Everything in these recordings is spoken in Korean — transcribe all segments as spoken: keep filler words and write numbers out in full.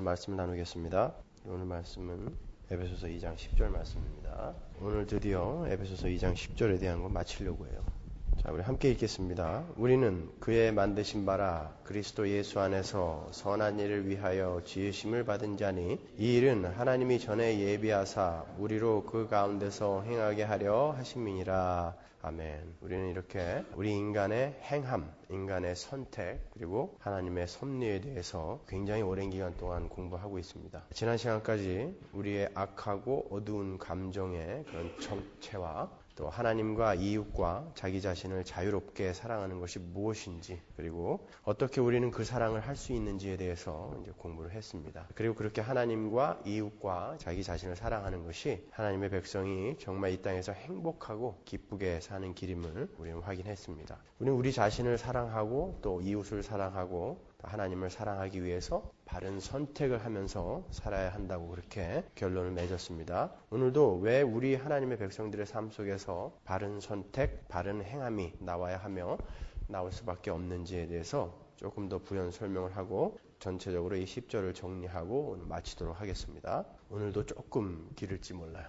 오늘 말씀을 나누겠습니다. 오늘 말씀은 에베소서 이 장 십 절 말씀입니다. 오늘 드디어 에베소서 이 장 십 절에 대한 거 마치려고 해요. 자, 우리 함께 읽겠습니다. 우리는 그의 만드신 바라 그리스도 예수 안에서 선한 일을 위하여 지으심을 받은 자니 이 일은 하나님이 전에 예비하사 우리로 그 가운데서 행하게 하려 하심이니라. 아멘. 우리는 이렇게 우리 인간의 행함, 인간의 선택, 그리고 하나님의 섭리에 대해서 굉장히 오랜 기간 동안 공부하고 있습니다. 지난 시간까지 우리의 악하고 어두운 감정의 그런 정체와 또 하나님과 이웃과 자기 자신을 자유롭게 사랑하는 것이 무엇인지, 그리고 어떻게 우리는 그 사랑을 할 수 있는지에 대해서 이제 공부를 했습니다. 그리고 그렇게 하나님과 이웃과 자기 자신을 사랑하는 것이 하나님의 백성이 정말 이 땅에서 행복하고 기쁘게 사는 길임을 우리는 확인했습니다. 우리는 우리 자신을 사랑하고 또 이웃을 사랑하고 하나님을 사랑하기 위해서 바른 선택을 하면서 살아야 한다고 그렇게 결론을 맺었습니다. 오늘도 왜 우리 하나님의 백성들의 삶 속에서 바른 선택, 바른 행함이 나와야 하며 나올 수밖에 없는지에 대해서 조금 더 부연 설명을 하고 전체적으로 이 십 절을 정리하고 오늘 마치도록 하겠습니다. 오늘도 조금 길을지 몰라요.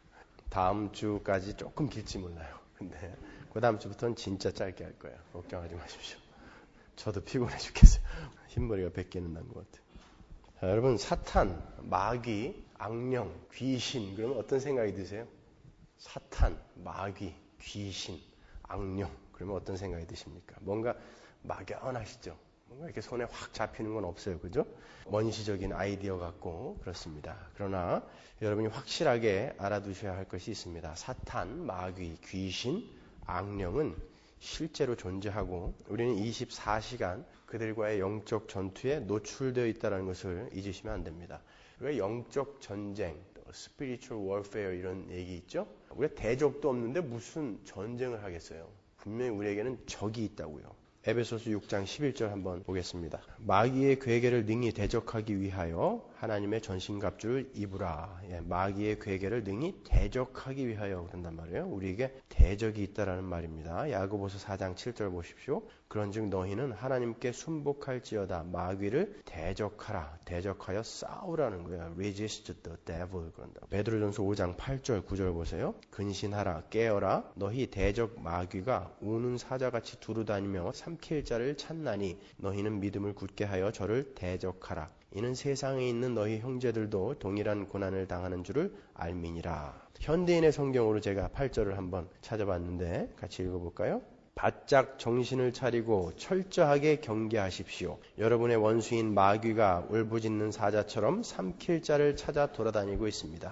다음 주까지 조금 길지 몰라요. 근데 그 다음 주부터는 진짜 짧게 할 거예요. 걱정하지 마십시오. 저도 피곤해 죽겠어요. 흰머리가 백 개는 난 것 같아요. 자, 여러분, 사탄, 마귀, 악령, 귀신, 그러면 어떤 생각이 드세요? 사탄, 마귀, 귀신, 악령, 그러면 어떤 생각이 드십니까? 뭔가 막연하시죠? 뭔가 이렇게 손에 확 잡히는 건 없어요. 그죠? 원시적인 아이디어 같고 그렇습니다. 그러나 여러분이 확실하게 알아두셔야 할 것이 있습니다. 사탄, 마귀, 귀신, 악령은 실제로 존재하고 우리는 이십사 시간 그들과의 영적 전투에 노출되어 있다는 것을 잊으시면 안 됩니다. 우리가 영적 전쟁, spiritual warfare 이런 얘기 있죠? 우리가 대적도 없는데 무슨 전쟁을 하겠어요? 분명히 우리에게는 적이 있다고요. 에베소서 육 장 십일 절 한번 보겠습니다. 마귀의 괴계를 능히 대적하기 위하여 하나님의 전신갑주를 입으라. 예, 마귀의 괴계를 능히 대적하기 위하여 그런단 말이에요. 우리에게 대적이 있다라는 말입니다. 야고보서 사 장 칠 절 보십시오. 그런즉 너희는 하나님께 순복할지어다. 마귀를 대적하라. 대적하여 싸우라는 거예요. Resist the devil 그런다. 베드로전서 오 장 팔 절 구 절 보세요. 근신하라 깨어라. 너희 대적 마귀가 우는 사자같이 두루다니며 삼킬 자를 찾나니 너희는 믿음을 굳게 하여 저를 대적하라. 이는 세상에 있는 너희 형제들도 동일한 고난을 당하는 줄을 알미니라. 현대인의 성경으로 제가 팔 절을 한번 찾아봤는데 같이 읽어볼까요? 바짝 정신을 차리고 철저하게 경계하십시오. 여러분의 원수인 마귀가 울부짖는 사자처럼 삼킬 자를 찾아 돌아다니고 있습니다.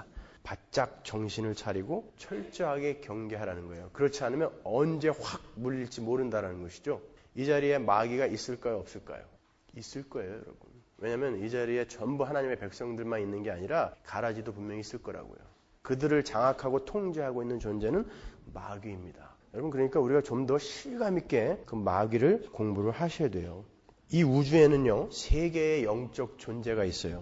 바짝 정신을 차리고 철저하게 경계하라는 거예요. 그렇지 않으면 언제 확 물릴지 모른다는 것이죠. 이 자리에 마귀가 있을까요? 없을까요? 있을 거예요, 여러분. 왜냐하면 이 자리에 전부 하나님의 백성들만 있는 게 아니라 가라지도 분명히 있을 거라고요. 그들을 장악하고 통제하고 있는 존재는 마귀입니다. 여러분, 그러니까 우리가 좀 더 실감 있게 그 마귀를 공부를 하셔야 돼요. 이 우주에는요, 세 개의 영적 존재가 있어요.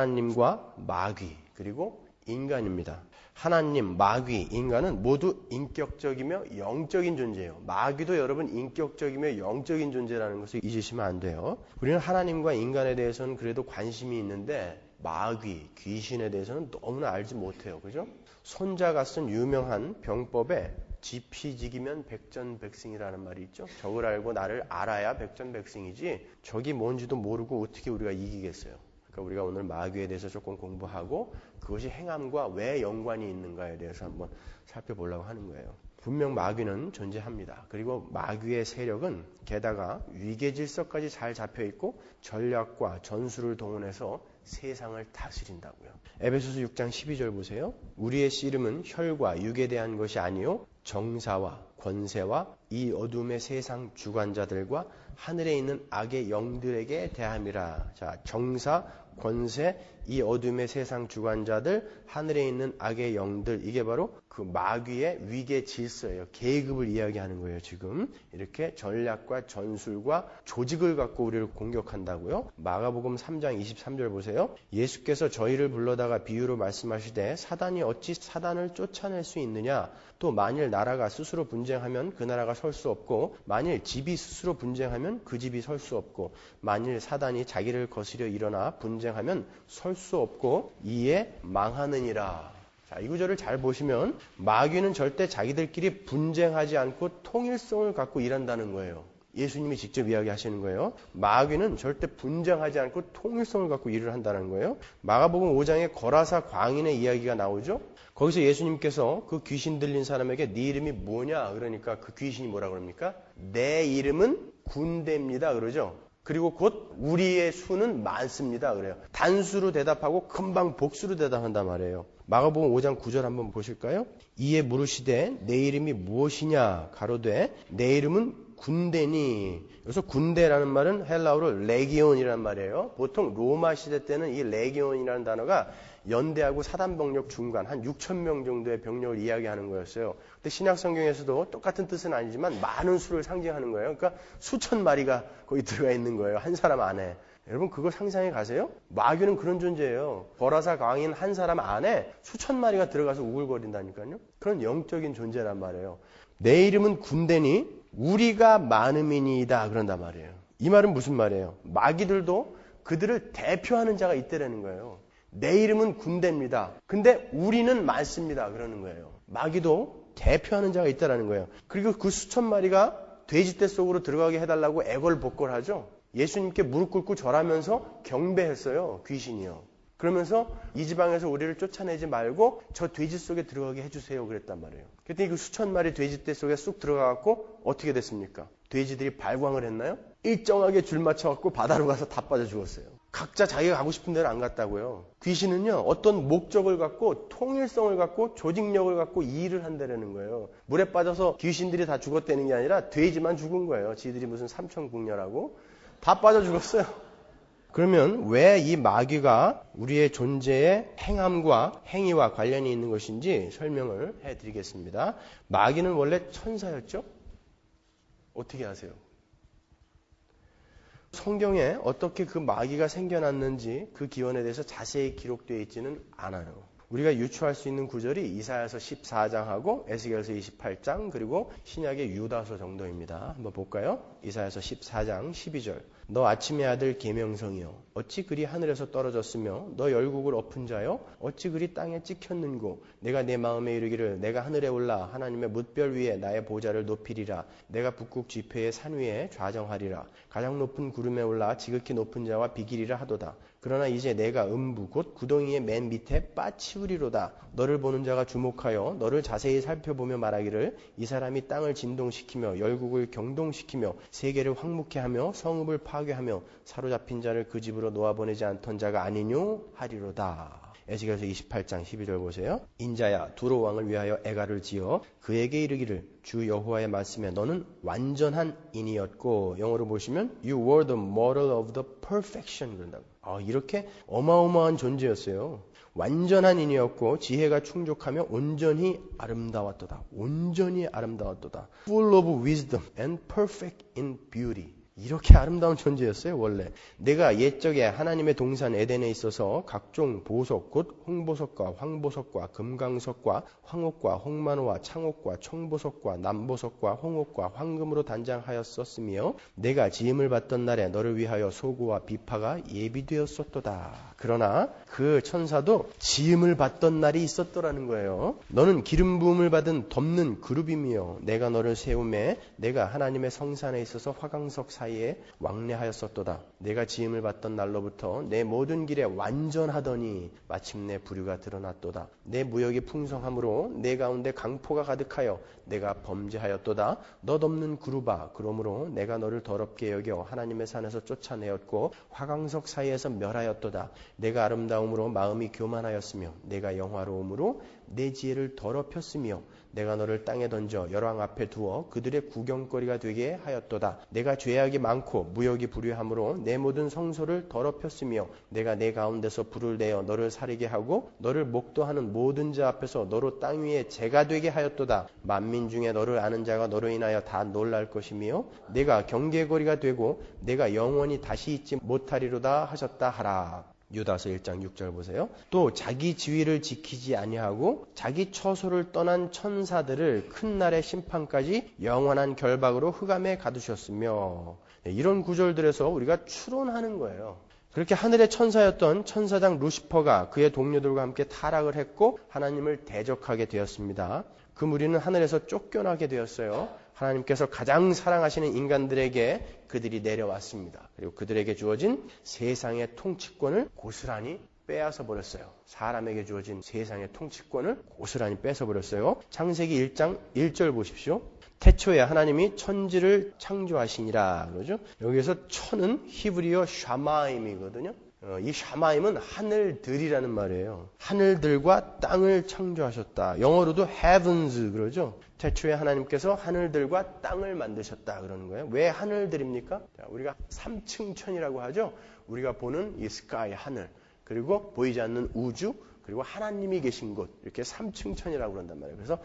하나님과 마귀, 그리고 인간입니다. 하나님, 마귀, 인간은 모두 인격적이며 영적인 존재예요. 마귀도 여러분 인격적이며 영적인 존재라는 것을 잊으시면 안 돼요. 우리는 하나님과 인간에 대해서는 그래도 관심이 있는데 마귀, 귀신에 대해서는 너무나 알지 못해요. 그죠? 손자가 쓴 유명한 병법에 지피지기면 백전백승이라는 말이 있죠. 적을 알고 나를 알아야 백전백승이지 적이 뭔지도 모르고 어떻게 우리가 이기겠어요. 그러니까 우리가 오늘 마귀에 대해서 조금 공부하고 그것이 행함과 왜 연관이 있는가에 대해서 한번 살펴보려고 하는 거예요. 분명 마귀는 존재합니다. 그리고 마귀의 세력은 게다가 위계질서까지 잘 잡혀있고 전략과 전술을 동원해서 세상을 다스린다고요. 에베소서 육 장 십이 절 보세요. 우리의 씨름은 혈과 육에 대한 것이 아니요 정사와 권세와 이 어둠의 세상 주관자들과 하늘에 있는 악의 영들에게 대함이라. 자, 정사, 권세, 이 어둠의 세상 주관자들, 하늘에 있는 악의 영들, 이게 바로 그 마귀의 위계 질서예요. 계급을 이야기하는 거예요. 지금 이렇게 전략과 전술과 조직을 갖고 우리를 공격한다고요. 마가복음 삼 장 이십삼 절 보세요. 예수께서 저희를 불러다가 비유로 말씀하시되 사단이 어찌 사단을 쫓아낼 수 있느냐? 또 만일 나라가 스스로 분쟁하면 그 나라가 설 수 없고 만일 집이 스스로 분쟁하면 그 집이 설 수 없고 만일 사단이 자기를 거스려 일어나 분쟁하면 설 수 없고 이에 망하느니라. 자, 이 구절을 잘 보시면 마귀는 절대 자기들끼리 분쟁하지 않고 통일성을 갖고 일한다는 거예요. 예수님이 직접 이야기하시는 거예요. 마귀는 절대 분쟁하지 않고 통일성을 갖고 일을 한다는 거예요. 마가복음 오 장에 거라사 광인의 이야기가 나오죠. 거기서 예수님께서 그 귀신 들린 사람에게 네 이름이 뭐냐 그러니까 그 귀신이 뭐라 그럽니까? 내 이름은 군대입니다 그러죠. 그리고 곧 우리의 수는 많습니다 그래요. 단수로 대답하고 금방 복수로 대답한단 말이에요. 마가복음 오 장 구 절 한번 보실까요? 이에 물으시되 내 이름이 무엇이냐 가로되 내 이름은 군대니. 여기서 군대라는 말은 헬라어로 레기온이라는 말이에요. 보통 로마 시대 때는 이 레기온이라는 단어가 연대하고 사단병력 중간 한 육천 명 정도의 병력을 이야기하는 거였어요. 근데 신약 성경에서도 똑같은 뜻은 아니지만 많은 수를 상징하는 거예요. 그러니까 수천 마리가 거기 들어가 있는 거예요. 한 사람 안에. 여러분 그거 상상해 가세요? 마귀는 그런 존재예요. 거라사 광인 한 사람 안에 수천 마리가 들어가서 우글거린다니까요. 그런 영적인 존재란 말이에요. 내 이름은 군대니 우리가 많음이니이다 그런단 말이에요. 이 말은 무슨 말이에요? 마귀들도 그들을 대표하는 자가 있다라는 거예요. 내 이름은 군대입니다. 근데 우리는 많습니다 그러는 거예요. 마귀도 대표하는 자가 있다라는 거예요. 그리고 그 수천 마리가 돼지떼 속으로 들어가게 해달라고 애걸복걸하죠. 예수님께 무릎 꿇고 절하면서 경배했어요. 귀신이요. 그러면서 이 지방에서 우리를 쫓아내지 말고 저 돼지 속에 들어가게 해주세요 그랬단 말이에요. 그랬더니 그 수천 마리 돼지떼 속에 쑥 들어가갖고 어떻게 됐습니까? 돼지들이 발광을 했나요? 일정하게 줄 맞춰갖고 바다로 가서 다 빠져 죽었어요. 각자 자기가 가고 싶은 데를 안 갔다고요. 귀신은요 어떤 목적을 갖고 통일성을 갖고 조직력을 갖고 일을 한다는 거예요. 물에 빠져서 귀신들이 다 죽었다는 게 아니라 돼지만 죽은 거예요. 지들이 무슨 삼천궁녀라고 다 빠져 죽었어요. 그러면 왜 이 마귀가 우리의 존재의 행함과 행위와 관련이 있는 것인지 설명을 해드리겠습니다. 마귀는 원래 천사였죠? 어떻게 아세요? 성경에 어떻게 그 마귀가 생겨났는지 그 기원에 대해서 자세히 기록되어 있지는 않아요. 우리가 유추할 수 있는 구절이 이사야서 십사 장하고 에스겔서 이십팔 장 그리고 신약의 유다서 정도입니다. 한번 볼까요? 이사야서 십사 장 십이 절 너 아침의 아들 계명성이여 어찌 그리 하늘에서 떨어졌으며 너 열국을 엎은 자여 어찌 그리 땅에 찍혔는고 내가 내 마음에 이르기를 내가 하늘에 올라 하나님의 뭇별 위에 나의 보좌를 높이리라 내가 북극 지폐의 산 위에 좌정하리라 가장 높은 구름에 올라 지극히 높은 자와 비기리라 하도다. 그러나 이제 내가 음부 곧 구덩이의 맨 밑에 빠치우리로다. 너를 보는 자가 주목하여 너를 자세히 살펴보며 말하기를 이 사람이 땅을 진동시키며 열국을 경동시키며 세계를 황무케 하며 성읍을 파괴하며 사로잡힌 자를 그 집으로 놓아보내지 않던 자가 아니뇨 하리로다. 에스겔서 이십팔 장 십이 절 보세요. 인자야 두로 왕을 위하여 애가를 지어 그에게 이르기를 주 여호와의 말씀에 너는 완전한 인이었고 영어로 보시면 You were the model of the perfection 그런다고. 아, 이렇게 어마어마한 존재였어요. 완전한 인이었고 지혜가 충족하며 온전히 아름다웠도다. 온전히 아름다웠도다. Full of wisdom and perfect in beauty. 이렇게 아름다운 존재였어요. 원래 내가 옛적에 하나님의 동산 에덴에 있어서 각종 보석 곧 홍보석과 황보석과 금강석과 황옥과 홍만호와 창옥과 청보석과 남보석과 홍옥과 황금으로 단장하였었으며 내가 지음을 받던 날에 너를 위하여 소고와 비파가 예비되었었도다. 그러나 그 천사도 지음을 받던 날이 있었더라는 거예요. 너는 기름 부음을 받은 덮는 그룹이며 내가 너를 세우매 내가 하나님의 성산에 있어서 화강석 사이에 왕래하였었도다. 내가 지음을 받던 날로부터 내 모든 길에 완전하더니 마침내 부류가 드러났도다. 내 무역이 풍성함으로 내 가운데 강포가 가득하여 내가 범죄하였도다. 너 덮는 그룹아 그러므로 내가 너를 더럽게 여겨 하나님의 산에서 쫓아내었고 화강석 사이에서 멸하였도다. 내가 아름다움으로 마음이 교만하였으며 내가 영화로움으로 내 지혜를 더럽혔으며 내가 너를 땅에 던져 열왕 앞에 두어 그들의 구경거리가 되게 하였도다. 내가 죄악이 많고 무역이 불의함으로 내 모든 성소를 더럽혔으며 내가 내 가운데서 불을 내어 너를 사리게 하고 너를 목도하는 모든 자 앞에서 너로 땅 위에 재가 되게 하였도다. 만민 중에 너를 아는 자가 너로 인하여 다 놀랄 것이며 내가 경계거리가 되고 내가 영원히 다시 잊지 못하리로다 하셨다 하라. 유다서 일 장 육 절 보세요. 또 자기 지위를 지키지 아니하고 자기 처소를 떠난 천사들을 큰 날의 심판까지 영원한 결박으로 흑암에 가두셨으며, 이런 구절들에서 우리가 추론하는 거예요. 그렇게 하늘의 천사였던 천사장 루시퍼가 그의 동료들과 함께 타락을 했고 하나님을 대적하게 되었습니다. 그 무리는 하늘에서 쫓겨나게 되었어요. 하나님께서 가장 사랑하시는 인간들에게 그들이 내려왔습니다. 그리고 그들에게 주어진 세상의 통치권을 고스란히 빼앗아 버렸어요. 사람에게 주어진 세상의 통치권을 고스란히 뺏어 버렸어요. 창세기 일 장 일 절 보십시오. 태초에 하나님이 천지를 창조하시니라 그러죠. 여기에서 천은 히브리어 샤마임이거든요. 어, 이 샤마임은 하늘들이라는 말이에요. 하늘들과 땅을 창조하셨다. 영어로도 heavens 그러죠. 태초에 하나님께서 하늘들과 땅을 만드셨다 그러는 거예요. 왜 하늘들입니까? 자, 우리가 삼층천이라고 하죠. 우리가 보는 이 sky 하늘, 그리고 보이지 않는 우주, 그리고 하나님이 계신 곳, 이렇게 삼층천이라고 그런단 말이에요. 그래서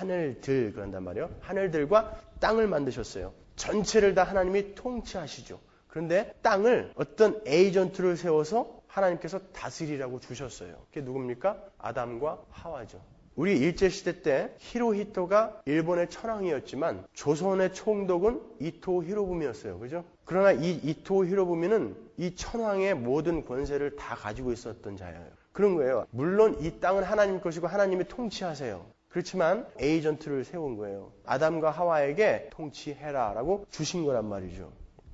하늘들 그런단 말이에요. 하늘들과 땅을 만드셨어요. 전체를 다 하나님이 통치하시죠. 그런데 땅을 어떤 에이전트를 세워서 하나님께서 다스리라고 주셨어요. 그게 누굽니까? 아담과 하와죠. 우리 일제시대 때 히로히토가 일본의 천황이었지만 조선의 총독은 이토 히로부미였어요. 그죠? 그러나 이 이토 히로부미는 이 천황의 모든 권세를 다 가지고 있었던 자예요. 그런 거예요. 물론 이 땅은 하나님 것이고 하나님이 통치하세요. 그렇지만 에이전트를 세운 거예요. 아담과 하와에게 통치해라라고 주신 거란 말이죠.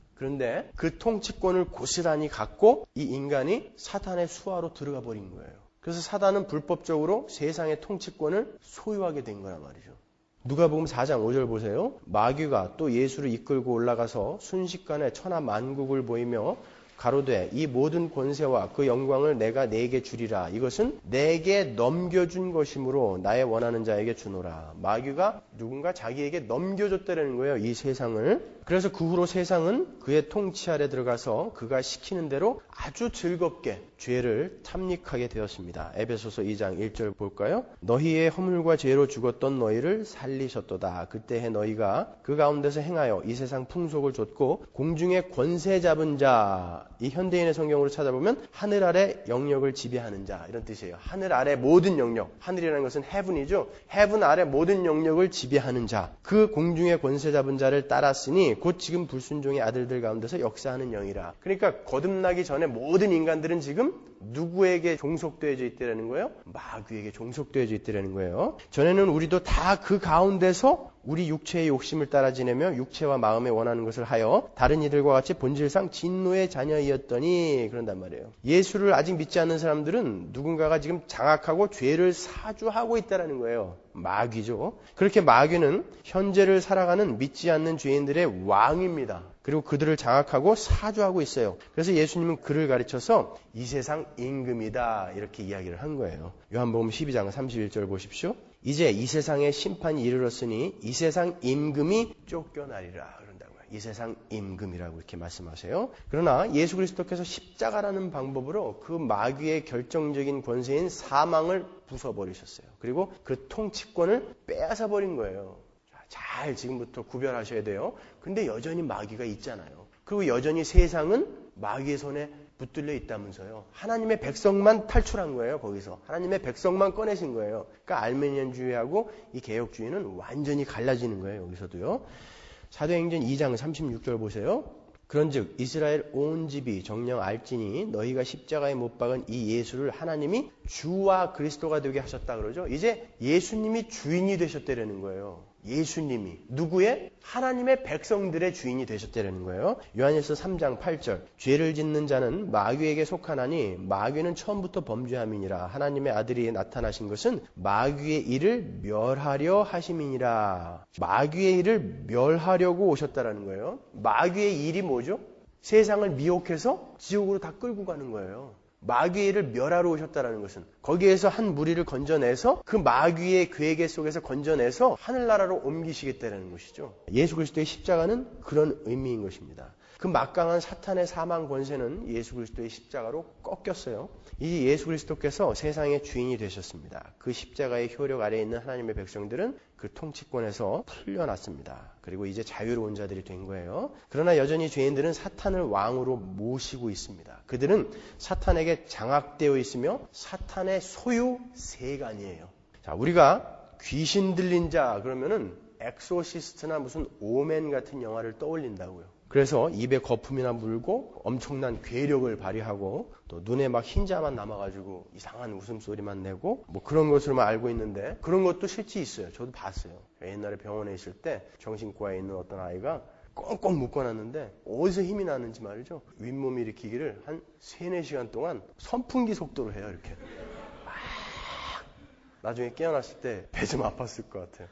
그런데 그 통치권을 고스란히 갖고 이 인간이 사탄의 수하로 들어가 버린 거예요. 그래서 사단은 불법적으로 세상의 통치권을 소유하게 된 거란 말이죠. 누가복음 사 장 오 절 보세요. 마귀가 또 예수를 이끌고 올라가서 순식간에 천하 만국을 보이며 가로되 이 모든 권세와 그 영광을 내가 네게 주리라. 이것은 내게 넘겨준 것이므로 나의 원하는 자에게 주노라. 마귀가 누군가 자기에게 넘겨줬다는 거예요. 이 세상을. 그래서 그 후로 세상은 그의 통치 아래 들어가서 그가 시키는 대로 아주 즐겁게 죄를 탐닉하게 되었습니다. 에베소서 이 장 일 절 볼까요? 너희의 허물과 죄로 죽었던 너희를 살리셨도다. 그때에 너희가 그 가운데서 행하여 이 세상 풍속을 좇고 공중의 권세 잡은 자, 이 현대인의 성경으로 찾아보면 하늘 아래 영역을 지배하는 자 이런 뜻이에요. 하늘 아래 모든 영역, 하늘이라는 것은 heaven이죠. heaven 아래 모든 영역을 지배하는 자, 그 공중의 권세 잡은 자를 따랐으니 곧 지금 불순종의 아들들 가운데서 역사하는 영이라. 그러니까 거듭나기 전에 모든 인간들은 지금 누구에게 종속되어져 있다는 거예요? 마귀에게 종속되어져 있다는 거예요. 전에는 우리도 다 그 가운데서 우리 육체의 욕심을 따라 지내며 육체와 마음에 원하는 것을 하여 다른 이들과 같이 본질상 진노의 자녀이었더니 그런단 말이에요. 예수를 아직 믿지 않는 사람들은 누군가가 지금 장악하고 죄를 사주하고 있다는 거예요. 마귀죠. 그렇게 마귀는 현재를 살아가는 믿지 않는 죄인들의 왕입니다. 그리고 그들을 장악하고 사주하고 있어요. 그래서 예수님은 그를 가르쳐서 이 세상 임금이다 이렇게 이야기를 한 거예요. 요한복음 십이 장 삼십일 절 보십시오. 이제 이 세상에 심판이 이르렀으니 이 세상 임금이 쫓겨나리라 그런다고요. 이 세상 임금이라고 이렇게 말씀하세요. 그러나 예수 그리스도께서 십자가라는 방법으로 그 마귀의 결정적인 권세인 사망을 부숴버리셨어요. 그리고 그 통치권을 빼앗아 버린 거예요. 잘 지금부터 구별하셔야 돼요. 근데 여전히 마귀가 있잖아요. 그리고 여전히 세상은 마귀의 손에 붙들려 있다면서요. 하나님의 백성만 탈출한 거예요. 거기서 하나님의 백성만 꺼내신 거예요. 그러니까 알메니안주의하고 이 개혁주의는 완전히 갈라지는 거예요. 여기서도요. 사도행전 이 장 삼십육 절 보세요. 그런즉 이스라엘 온 집이 정녕 알지니 너희가 십자가에 못 박은 이 예수를 하나님이 주와 그리스도가 되게 하셨다 그러죠. 이제 예수님이 주인이 되셨다는 거예요. 예수님이 누구의? 하나님의 백성들의 주인이 되셨다는 거예요. 요한일서 삼 장 팔 절 죄를 짓는 자는 마귀에게 속하나니 마귀는 처음부터 범죄함이니라. 하나님의 아들이 나타나신 것은 마귀의 일을 멸하려 하심이니라. 마귀의 일을 멸하려고 오셨다라는 거예요. 마귀의 일이 뭐죠? 세상을 미혹해서 지옥으로 다 끌고 가는 거예요. 마귀의 일을 멸하러 오셨다는 것은 거기에서 한 무리를 건져내서 그 마귀의 괴계 속에서 건져내서 하늘나라로 옮기시겠다는 것이죠. 예수 그리스도의 십자가는 그런 의미인 것입니다. 그 막강한 사탄의 사망 권세는 예수 그리스도의 십자가로 꺾였어요. 이 예수 그리스도께서 세상의 주인이 되셨습니다. 그 십자가의 효력 아래에 있는 하나님의 백성들은 그 통치권에서 풀려났습니다. 그리고 이제 자유로운 자들이 된 거예요. 그러나 여전히 죄인들은 사탄을 왕으로 모시고 있습니다. 그들은 사탄에게 장악되어 있으며 사탄의 소유 세간이에요. 자, 우리가 귀신 들린 자 그러면은 엑소시스트나 무슨 오맨 같은 영화를 떠올린다고요. 그래서 입에 거품이나 물고 엄청난 괴력을 발휘하고 또 눈에 막 흰자만 남아가지고 이상한 웃음소리만 내고 뭐 그런 것으로만 알고 있는데 그런 것도 실제 있어요. 저도 봤어요. 옛날에 병원에 있을 때 정신과에 있는 어떤 아이가 꽁꽁 묶어놨는데 어디서 힘이 나는지 말이죠. 윗몸 일으키기를 한 세네 시간 동안 선풍기 속도로 해요. 이렇게 막 나중에 깨어났을 때 배 좀 아팠을 것 같아요.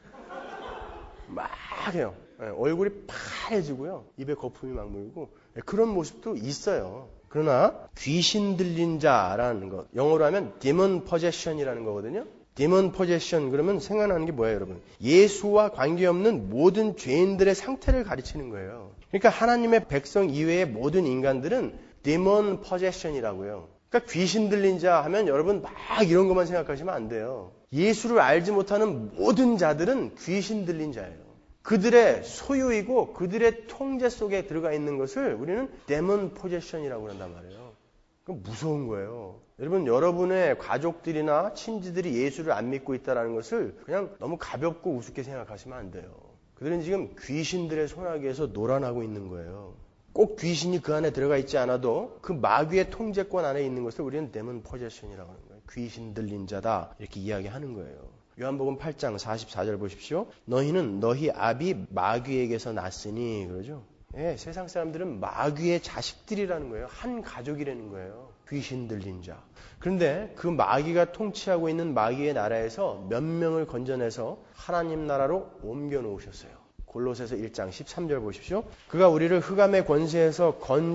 막 해요. 네, 얼굴이 파래지고요. 입에 거품이 막 물고 네, 그런 모습도 있어요. 그러나 귀신 들린 자라는 것, 영어로 하면 demon possession이라는 거거든요. demon possession 그러면 생각나는 게 뭐예요, 여러분? 예수와 관계없는 모든 죄인들의 상태를 가르치는 거예요. 그러니까 하나님의 백성 이외의 모든 인간들은 demon possession이라고요. 그러니까 귀신 들린 자 하면 여러분 막 이런 것만 생각하시면 안 돼요. 예수를 알지 못하는 모든 자들은 귀신 들린 자예요. 그들의 소유이고 그들의 통제 속에 들어가 있는 것을 우리는 데몬 포제션이라고 한단 말이에요. 그건 무서운 거예요. 여러분, 여러분의 가족들이나 친지들이 예수를 안 믿고 있다는 것을 그냥 너무 가볍고 우습게 생각하시면 안 돼요. 그들은 지금 귀신들의 손아귀에서 놀아나고 있는 거예요. 꼭 귀신이 그 안에 들어가 있지 않아도 그 마귀의 통제권 안에 있는 것을 우리는 데몬 포제션이라고 하는 거예요. 귀신 들린 자다 이렇게 이야기하는 거예요. 요한복음 팔 장 사십사 절 보십시오. 너희는 너희 아비 마귀에게서 났으니 그러죠. 예, 세상 사람들은 마귀의 자식들이라는 거예요. 한 가족이라는 거예요. 귀신 들린 자. 그런데 그 마귀가 통치하고 있는 마귀의 나라에서 몇 명을 건져내서 하나님 나라로 옮겨 놓으셨어요. 골로새서 일 장 십삼 절 보십시오. 그가 우리를 흑암의 권세에서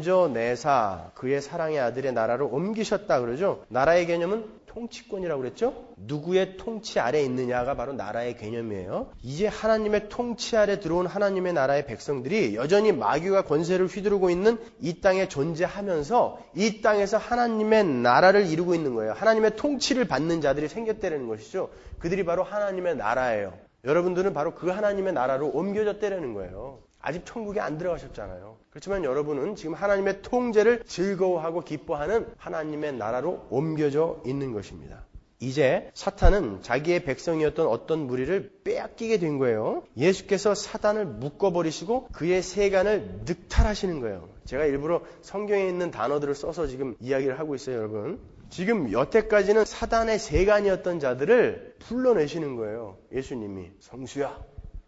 건져내사 그의 사랑의 아들의 나라로 옮기셨다 그러죠. 나라의 개념은 통치권이라고 그랬죠. 누구의 통치 아래에 있느냐가 바로 나라의 개념이에요. 이제 하나님의 통치 아래 들어온 하나님의 나라의 백성들이 여전히 마귀가 권세를 휘두르고 있는 이 땅에 존재하면서 이 땅에서 하나님의 나라를 이루고 있는 거예요. 하나님의 통치를 받는 자들이 생겼다는 것이죠. 그들이 바로 하나님의 나라예요. 여러분들은 바로 그 하나님의 나라로 옮겨졌다는 거예요. 아직 천국에 안 들어가셨잖아요. 그렇지만 여러분은 지금 하나님의 통제를 즐거워하고 기뻐하는 하나님의 나라로 옮겨져 있는 것입니다. 이제 사탄은 자기의 백성이었던 어떤 무리를 빼앗기게 된 거예요. 예수께서 사단을 묶어버리시고 그의 세간을 늑탈하시는 거예요. 제가 일부러 성경에 있는 단어들을 써서 지금 이야기를 하고 있어요, 여러분. 지금 여태까지는 사단의 세간이었던 자들을 불러내시는 거예요. 예수님이 성수야,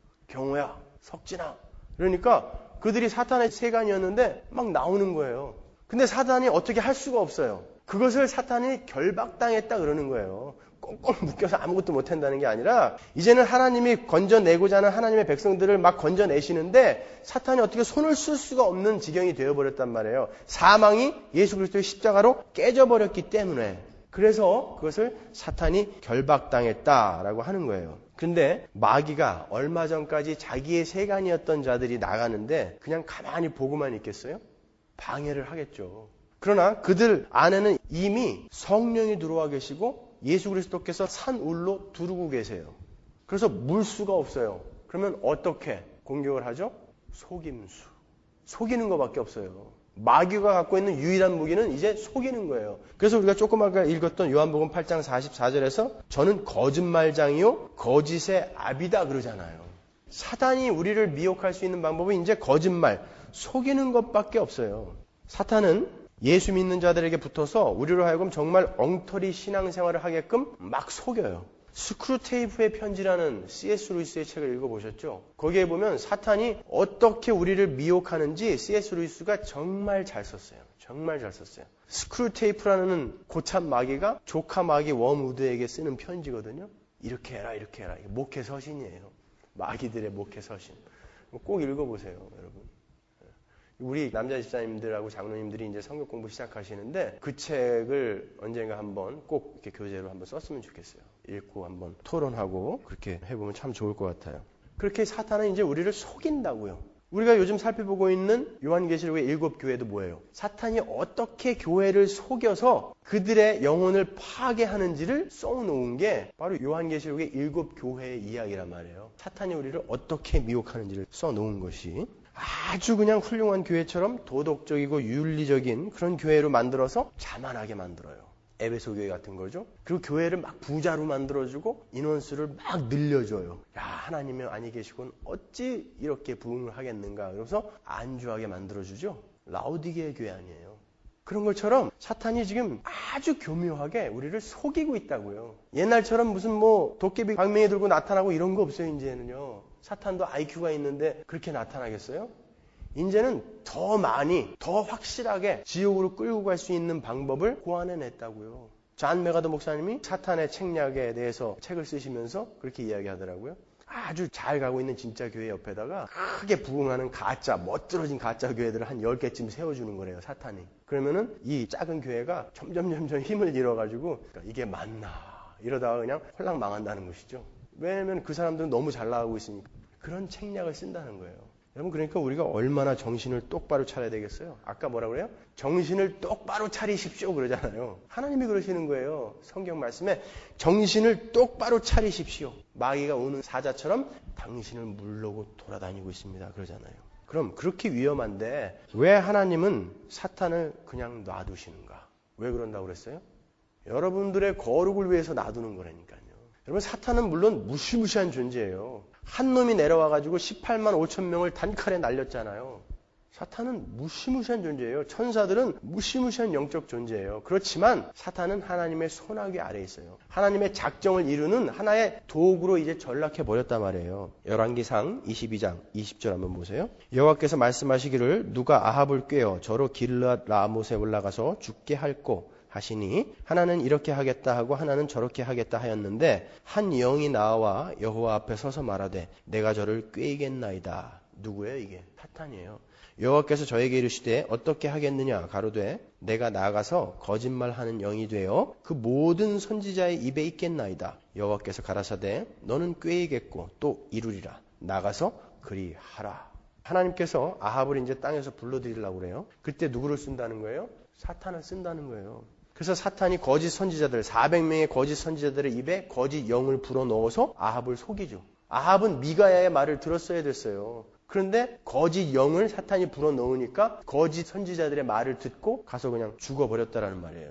경호야, 석진아. 그러니까 그들이 사탄의 세간이었는데 막 나오는 거예요. 근데 사단이 어떻게 할 수가 없어요. 그것을 사탄이 결박당했다 그러는 거예요. 꽁꽁 묶여서 아무것도 못한다는 게 아니라 이제는 하나님이 건져내고자 하는 하나님의 백성들을 막 건져내시는데 사탄이 어떻게 손을 쓸 수가 없는 지경이 되어버렸단 말이에요. 사망이 예수 그리스도의 십자가로 깨져버렸기 때문에. 그래서 그것을 사탄이 결박당했다라고 하는 거예요. 근데 마귀가 얼마 전까지 자기의 세간이었던 자들이 나가는데 그냥 가만히 보고만 있겠어요? 방해를 하겠죠. 그러나 그들 안에는 이미 성령이 들어와 계시고 예수 그리스도께서 산 울로 두르고 계세요. 그래서 물 수가 없어요. 그러면 어떻게 공격을 하죠? 속임수. 속이는 것밖에 없어요. 마귀가 갖고 있는 유일한 무기는 이제 속이는 거예요. 그래서 우리가 조금 아까 읽었던 요한복음 팔 장 사십사 절에서 저는 거짓말장이요 거짓의 아비다 그러잖아요. 사단이 우리를 미혹할 수 있는 방법은 이제 거짓말, 속이는 것밖에 없어요. 사탄은 예수 믿는 자들에게 붙어서 우리로 하여금 정말 엉터리 신앙생활을 하게끔 막 속여요. 스크루테이프의 편지라는 씨 에스 루이스의 책을 읽어보셨죠? 거기에 보면 사탄이 어떻게 우리를 미혹하는지 씨 에스 루이스가 정말 잘 썼어요. 정말 잘 썼어요. 스크루테이프라는 고참 마귀가 조카 마귀 웜우드에게 쓰는 편지거든요. 이렇게 해라 이렇게 해라. 이게 목회 서신이에요. 마귀들의 목회 서신. 꼭 읽어보세요, 여러분. 우리 남자 집사님들하고 장로님들이 이제 성경 공부 시작하시는데 그 책을 언젠가 한번 꼭 이렇게 교재로 한번 썼으면 좋겠어요. 읽고 한번 토론하고 그렇게 해보면 참 좋을 것 같아요. 그렇게 사탄은 이제 우리를 속인다고요. 우리가 요즘 살펴보고 있는 요한계시록의 일곱 교회도 뭐예요? 사탄이 어떻게 교회를 속여서 그들의 영혼을 파괴하는지를 써놓은 게 바로 요한계시록의 일곱 교회의 이야기란 말이에요. 사탄이 우리를 어떻게 미혹하는지를 써놓은 것이 아주 그냥 훌륭한 교회처럼 도덕적이고 윤리적인 그런 교회로 만들어서 자만하게 만들어요. 에베소 교회 같은 거죠. 그리고 교회를 막 부자로 만들어주고 인원수를 막 늘려줘요. 야, 하나님이 아니 계시곤 어찌 이렇게 부흥을 하겠는가. 그래서 안주하게 만들어주죠. 라오디게의 교회 아니에요. 그런 것처럼 사탄이 지금 아주 교묘하게 우리를 속이고 있다고요. 옛날처럼 무슨 뭐 도깨비 광명이 들고 나타나고 이런 거 없어요. 이제는요. 사탄도 아이큐가 있는데 그렇게 나타나겠어요? 이제는 더 많이, 더 확실하게 지옥으로 끌고 갈 수 있는 방법을 고안해냈다고요. 잔 메가더 목사님이 사탄의 책략에 대해서 책을 쓰시면서 그렇게 이야기하더라고요. 아주 잘 가고 있는 진짜 교회 옆에다가 크게 부흥하는 가짜, 멋들어진 가짜 교회들을 한 열 개쯤 세워주는 거래요, 사탄이. 그러면은 이 작은 교회가 점점 점점 힘을 잃어가지고 이게 맞나 이러다가 그냥 홀랑 망한다는 것이죠. 왜냐면 그 사람들은 너무 잘 나가고 있으니까. 그런 책략을 쓴다는 거예요. 여러분, 그러니까 우리가 얼마나 정신을 똑바로 차려야 되겠어요? 아까 뭐라 그래요? 정신을 똑바로 차리십시오 그러잖아요. 하나님이 그러시는 거예요. 성경 말씀에 정신을 똑바로 차리십시오. 마귀가 오는 사자처럼 당신을 물르고 돌아다니고 있습니다 그러잖아요. 그럼 그렇게 위험한데 왜 하나님은 사탄을 그냥 놔두시는가? 왜 그런다고 그랬어요? 여러분들의 거룩을 위해서 놔두는 거라니까요. 여러분, 사탄은 물론 무시무시한 존재예요. 한 놈이 내려와가지고 십팔만 오천 명을 단칼에 날렸잖아요. 사탄은 무시무시한 존재예요. 천사들은 무시무시한 영적 존재예요. 그렇지만 사탄은 하나님의 손아귀 아래에 있어요. 하나님의 작정을 이루는 하나의 도구로 이제 전락해버렸단 말이에요. 열왕기상 이십이 장 이십 절 한번 보세요. 여호와께서 말씀하시기를 누가 아합을 꾀어 저로 길르앗 라못에 올라가서 죽게 할꼬 하시니 하나는 이렇게 하겠다 하고 하나는 저렇게 하겠다 하였는데 한 영이 나와 여호와 앞에 서서 말하되 내가 저를 꾀이겠나이다. 누구예요 이게? 사탄이에요. 여호와께서 저에게 이르시되 어떻게 하겠느냐 가로되 내가 나가서 거짓말하는 영이 되어 그 모든 선지자의 입에 있겠나이다. 여호와께서 가라사대 너는 꾀이겠고 또 이루리라. 나가서 그리하라. 하나님께서 아합을 이제 땅에서 불러들이려고 그래요. 그때 누구를 쓴다는 거예요? 사탄을 쓴다는 거예요. 그래서 사탄이 거짓 선지자들, 사백 명의 거짓 선지자들의 입에 거짓 영을 불어넣어서 아합을 속이죠. 아합은 미가야의 말을 들었어야 됐어요. 그런데 거짓 영을 사탄이 불어넣으니까 거짓 선지자들의 말을 듣고 가서 그냥 죽어버렸다라는 말이에요.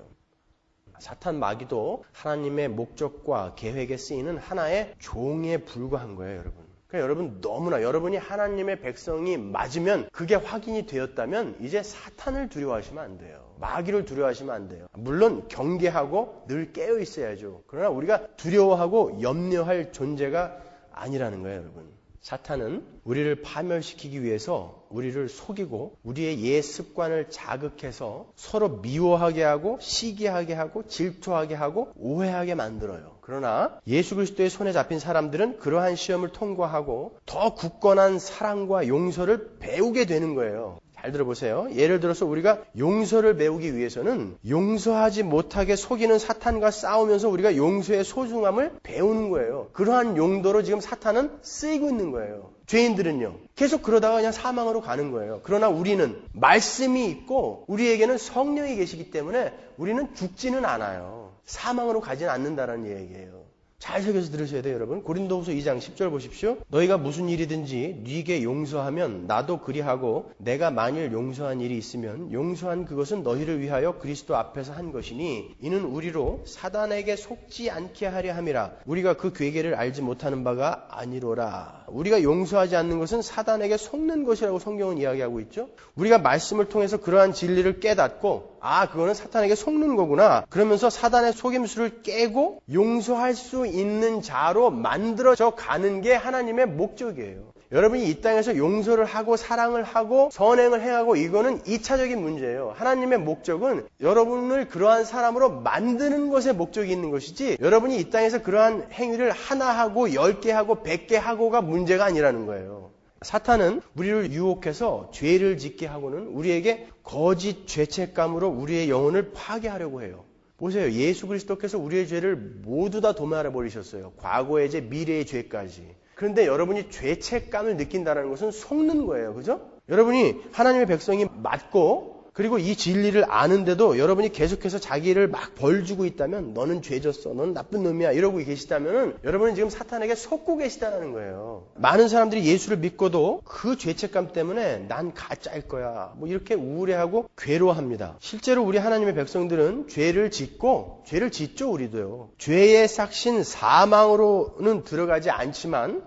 사탄 마귀도 하나님의 목적과 계획에 쓰이는 하나의 종에 불과한 거예요, 여러분. 그러니까 여러분 너무나 여러분이 하나님의 백성이 맞으면 그게 확인이 되었다면 이제 사탄을 두려워하시면 안 돼요. 마귀를 두려워하시면 안 돼요. 물론 경계하고 늘 깨어 있어야죠. 그러나 우리가 두려워하고 염려할 존재가 아니라는 거예요, 여러분. 사탄은 우리를 파멸시키기 위해서 우리를 속이고 우리의 옛 습관을 자극해서 서로 미워하게 하고 시기하게 하고 질투하게 하고 오해하게 만들어요. 그러나 예수 그리스도의 손에 잡힌 사람들은 그러한 시험을 통과하고 더 굳건한 사랑과 용서를 배우게 되는 거예요. 잘 들어보세요. 예를 들어서 우리가 용서를 배우기 위해서는 용서하지 못하게 속이는 사탄과 싸우면서 우리가 용서의 소중함을 배우는 거예요. 그러한 용도로 지금 사탄은 쓰이고 있는 거예요. 죄인들은요. 계속 그러다가 그냥 사망으로 가는 거예요. 그러나 우리는 말씀이 있고 우리에게는 성령이 계시기 때문에 우리는 죽지는 않아요. 사망으로 가지는 않는다는 얘기예요. 잘 새겨서 들으셔야 돼요, 여러분. 고린도후서 이 장 십 절 보십시오. 너희가 무슨 일이든지 네게 용서하면 나도 그리하고 내가 만일 용서한 일이 있으면 용서한 그것은 너희를 위하여 그리스도 앞에서 한 것이니 이는 우리로 사단에게 속지 않게 하려 함이라. 우리가 그 괴계를 알지 못하는 바가 아니로라. 우리가 용서하지 않는 것은 사단에게 속는 것이라고 성경은 이야기하고 있죠. 우리가 말씀을 통해서 그러한 진리를 깨닫고 아, 그거는 사탄에게 속는 거구나. 그러면서 사단의 속임수를 깨고 용서할 수 있는 자로 만들어져 가는 게 하나님의 목적이에요. 여러분이 이 땅에서 용서를 하고 사랑을 하고 선행을 행하고 이거는 이차적인 문제예요. 하나님의 목적은 여러분을 그러한 사람으로 만드는 것에 목적이 있는 것이지 여러분이 이 땅에서 그러한 행위를 하나 하고 열 개 하고 백 개 하고가 문제가 아니라는 거예요. 사탄은 우리를 유혹해서 죄를 짓게 하고는 우리에게 거짓 죄책감으로 우리의 영혼을 파괴하려고 해요. 보세요. 예수 그리스도께서 우리의 죄를 모두 다 도말해 버리셨어요. 과거의 죄, 미래의 죄까지. 그런데 여러분이 죄책감을 느낀다는 것은 속는 거예요. 그죠? 여러분이 하나님의 백성이 맞고 그리고 이 진리를 아는데도 여러분이 계속해서 자기를 막 벌주고 있다면 너는 죄졌어. 너는 나쁜 놈이야. 이러고 계시다면 여러분은 지금 사탄에게 속고 계시다는 거예요. 많은 사람들이 예수를 믿고도 그 죄책감 때문에 난 가짜일 거야. 뭐 이렇게 우울해하고 괴로워합니다. 실제로 우리 하나님의 백성들은 죄를 짓고 죄를 짓죠. 우리도요. 죄의 삭신 사망으로는 들어가지 않지만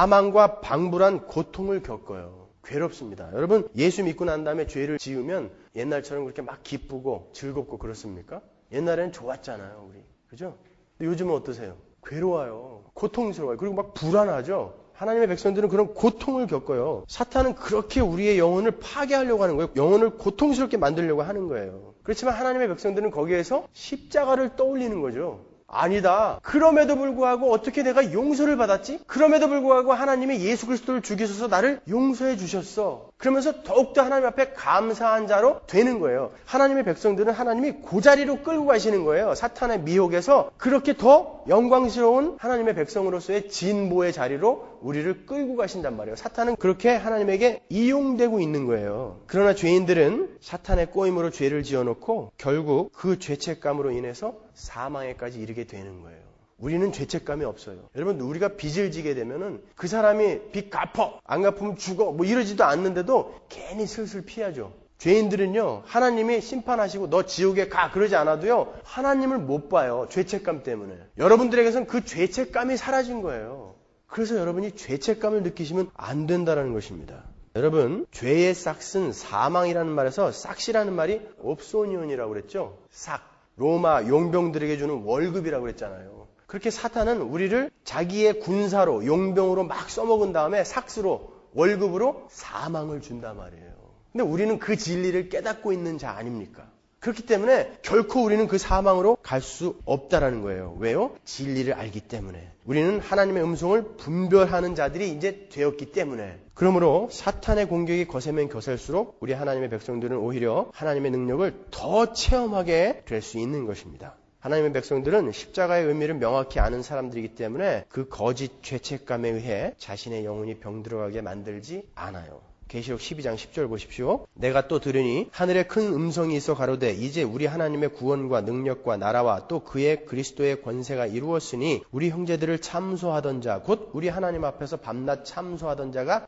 사망과 방불한 고통을 겪어요. 괴롭습니다. 여러분 예수 믿고 난 다음에 죄를 지으면 옛날처럼 그렇게 막 기쁘고 즐겁고 그렇습니까? 옛날에는 좋았잖아요. 우리. 그죠? 근데 요즘은 어떠세요? 괴로워요. 고통스러워요. 그리고 막 불안하죠? 하나님의 백성들은 그런 고통을 겪어요. 사탄은 그렇게 우리의 영혼을 파괴하려고 하는 거예요. 영혼을 고통스럽게 만들려고 하는 거예요. 그렇지만 하나님의 백성들은 거기에서 십자가를 떠올리는 거죠. 아니다. 그럼에도 불구하고 어떻게 내가 용서를 받았지? 그럼에도 불구하고 하나님이 예수 그리스도를 죽이셔서 나를 용서해 주셨어. 그러면서 더욱더 하나님 앞에 감사한 자로 되는 거예요. 하나님의 백성들은 하나님이 그 자리로 끌고 가시는 거예요. 사탄의 미혹에서 그렇게 더 영광스러운 하나님의 백성으로서의 진보의 자리로 우리를 끌고 가신단 말이에요. 사탄은 그렇게 하나님에게 이용되고 있는 거예요. 그러나 죄인들은 사탄의 꼬임으로 죄를 지어놓고 결국 그 죄책감으로 인해서 사망에까지 이르게 되는 거예요. 우리는 죄책감이 없어요. 여러분 우리가 빚을 지게 되면은 그 사람이 빚 갚어 안 갚으면 죽어 뭐 이러지도 않는데도 괜히 슬슬 피하죠. 죄인들은요 하나님이 심판하시고 너 지옥에 가 그러지 않아도요 하나님을 못 봐요. 죄책감 때문에. 여러분들에게선 그 죄책감이 사라진 거예요. 그래서 여러분이 죄책감을 느끼시면 안 된다는 것입니다. 여러분 죄의 싹은 사망이라는 말에서 싹이라는 말이 옵소니온이라고 그랬죠. 싹 로마 용병들에게 주는 월급이라고 그랬잖아요. 그렇게 사탄은 우리를 자기의 군사로 용병으로 막 써먹은 다음에 삭스로 월급으로 사망을 준단 말이에요. 근데 우리는 그 진리를 깨닫고 있는 자 아닙니까? 그렇기 때문에 결코 우리는 그 사망으로 갈 수 없다라는 거예요. 왜요? 진리를 알기 때문에. 우리는 하나님의 음성을 분별하는 자들이 이제 되었기 때문에. 그러므로 사탄의 공격이 거세면 거셀수록 우리 하나님의 백성들은 오히려 하나님의 능력을 더 체험하게 될 수 있는 것입니다. 하나님의 백성들은 십자가의 의미를 명확히 아는 사람들이기 때문에 그 거짓 죄책감에 의해 자신의 영혼이 병들어가게 만들지 않아요. 계시록 십이 장 십 절 보십시오. 내가 또 들으니 하늘에 큰 음성이 있어 가로되 이제 우리 하나님의 구원과 능력과 나라와 또 그의 그리스도의 권세가 이루었으니 우리 형제들을 참소하던 자 곧 우리 하나님 앞에서 밤낮 참소하던 자가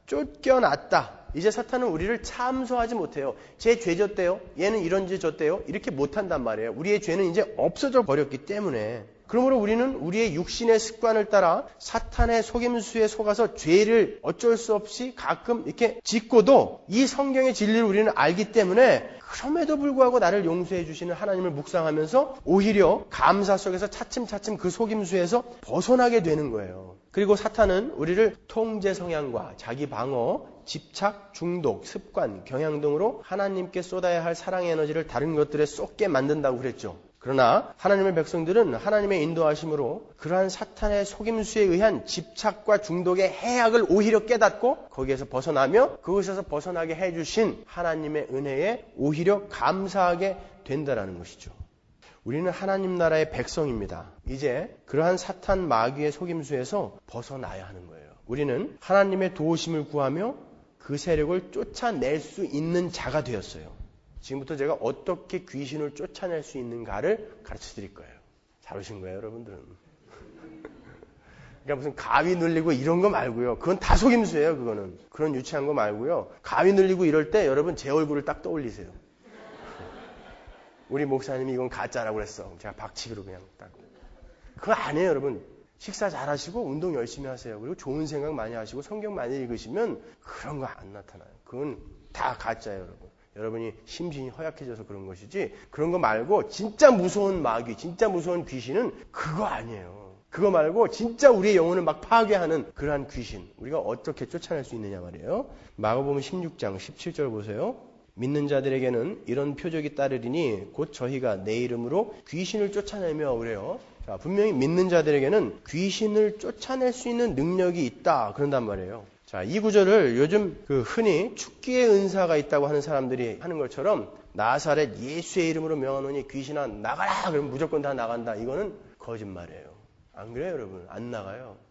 쫓겨났다. 이제 사탄은 우리를 참소하지 못해요. 쟤 죄 졌대요. 얘는 이런 죄 졌대요. 이렇게 못한단 말이에요. 우리의 죄는 이제 없어져 버렸기 때문에. 그러므로 우리는 우리의 육신의 습관을 따라 사탄의 속임수에 속아서 죄를 어쩔 수 없이 가끔 이렇게 짓고도 이 성경의 진리를 우리는 알기 때문에 그럼에도 불구하고 나를 용서해 주시는 하나님을 묵상하면서 오히려 감사 속에서 차츰차츰 그 속임수에서 벗어나게 되는 거예요. 그리고 사탄은 우리를 통제 성향과 자기 방어, 집착, 중독, 습관, 경향 등으로 하나님께 쏟아야 할 사랑의 에너지를 다른 것들에 쏟게 만든다고 그랬죠. 그러나 하나님의 백성들은 하나님의 인도하심으로 그러한 사탄의 속임수에 의한 집착과 중독의 해악을 오히려 깨닫고 거기에서 벗어나며 그것에서 벗어나게 해주신 하나님의 은혜에 오히려 감사하게 된다는 것이죠. 우리는 하나님 나라의 백성입니다. 이제 그러한 사탄 마귀의 속임수에서 벗어나야 하는 거예요. 우리는 하나님의 도우심을 구하며 그 세력을 쫓아낼 수 있는 자가 되었어요. 지금부터 제가 어떻게 귀신을 쫓아낼 수 있는가를 가르쳐 드릴 거예요. 잘 오신 거예요, 여러분들은. 그러니까 무슨 가위 눌리고 이런 거 말고요. 그건 다 속임수예요, 그거는. 그런 유치한 거 말고요. 가위 눌리고 이럴 때 여러분 제 얼굴을 딱 떠올리세요. 우리 목사님이 이건 가짜라고 그랬어. 제가 박치기로 그냥 딱. 그거 아니에요, 여러분. 식사 잘 하시고 운동 열심히 하세요. 그리고 좋은 생각 많이 하시고 성경 많이 읽으시면 그런 거 안 나타나요. 그건 다 가짜예요, 여러분. 여러분이 심신이 허약해져서 그런 것이지 그런 거 말고 진짜 무서운 마귀, 진짜 무서운 귀신은 그거 아니에요. 그거 말고 진짜 우리의 영혼을 막 파괴하는 그러한 귀신 우리가 어떻게 쫓아낼 수 있느냐 말이에요. 마가복음 십육 장 십칠 절 보세요. 믿는 자들에게는 이런 표적이 따르리니 곧 저희가 내 이름으로 귀신을 쫓아내며 그래요. 자, 분명히 믿는 자들에게는 귀신을 쫓아낼 수 있는 능력이 있다 그런단 말이에요. 자, 이 구절을 요즘 그 흔히 축기의 은사가 있다고 하는 사람들이 하는 것처럼 나사렛 예수의 이름으로 명하노니 귀신아 나가라! 그러면 무조건 다 나간다. 이거는 거짓말이에요. 안 그래요, 여러분? 안 나가요. 다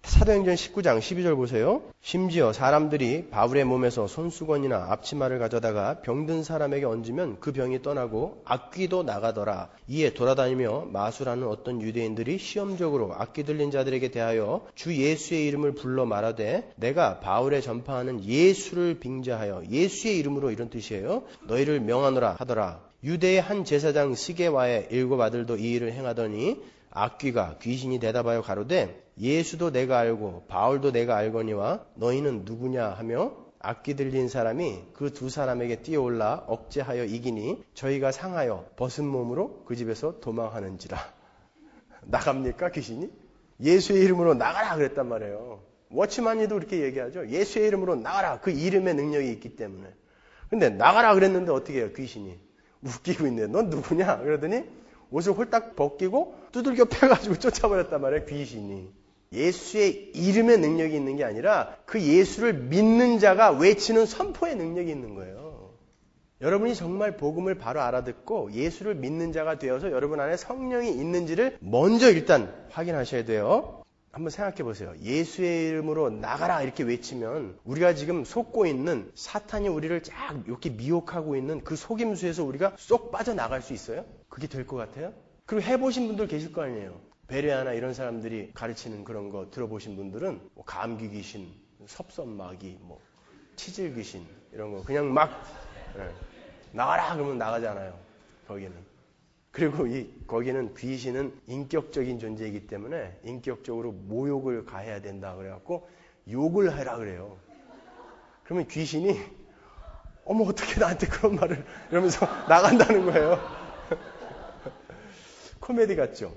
사도행전 십구 장 십이 절 보세요. 심지어 사람들이 바울의 몸에서 손수건이나 앞치마를 가져다가 병든 사람에게 얹으면 그 병이 떠나고 악귀도 나가더라. 이에 돌아다니며 마술하는 어떤 유대인들이 시험적으로 악귀 들린 자들에게 대하여 주 예수의 이름을 불러 말하되 내가 바울의 전파하는 예수를 빙자하여 예수의 이름으로, 이런 뜻이에요, 너희를 명하노라 하더라. 유대의 한 제사장 스게와의 일곱 아들도 이 일을 행하더니 악귀가 귀신이 대답하여 가로되 예수도 내가 알고 바울도 내가 알거니와 너희는 누구냐 하며 악귀 들린 사람이 그 두 사람에게 뛰어올라 억제하여 이기니 저희가 상하여 벗은 몸으로 그 집에서 도망하는지라. 나갑니까 귀신이? 예수의 이름으로 나가라 그랬단 말이에요. 워치만이도 그렇게 얘기하죠. 예수의 이름으로 나가라. 그 이름의 능력이 있기 때문에. 근데 나가라 그랬는데 어떻게 해요 귀신이? 웃기고 있네. 넌 누구냐? 그러더니 옷을 홀딱 벗기고 두들겨 패가지고 쫓아버렸단 말이에요 귀신이. 예수의 이름의 능력이 있는 게 아니라 그 예수를 믿는 자가 외치는 선포의 능력이 있는 거예요. 여러분이 정말 복음을 바로 알아듣고 예수를 믿는 자가 되어서 여러분 안에 성령이 있는지를 먼저 일단 확인하셔야 돼요. 한번 생각해 보세요. 예수의 이름으로 나가라 이렇게 외치면 우리가 지금 속고 있는, 사탄이 우리를 쫙 이렇게 미혹하고 있는 그 속임수에서 우리가 쏙 빠져나갈 수 있어요? 그게 될 것 같아요? 그리고 해보신 분들 계실 거 아니에요. 베레아나 이런 사람들이 가르치는 그런 거 들어보신 분들은 뭐 감기 귀신, 섭선마귀, 뭐 치질 귀신 이런 거 그냥 막 네, 나가라 그러면 나가잖아요. 거기는. 그리고 이 거기는 귀신은 인격적인 존재이기 때문에 인격적으로 모욕을 가해야 된다 그래갖고 욕을 해라 그래요. 그러면 귀신이 어머 어떻게 나한테 그런 말을 이러면서 나간다는 거예요. 코미디 같죠?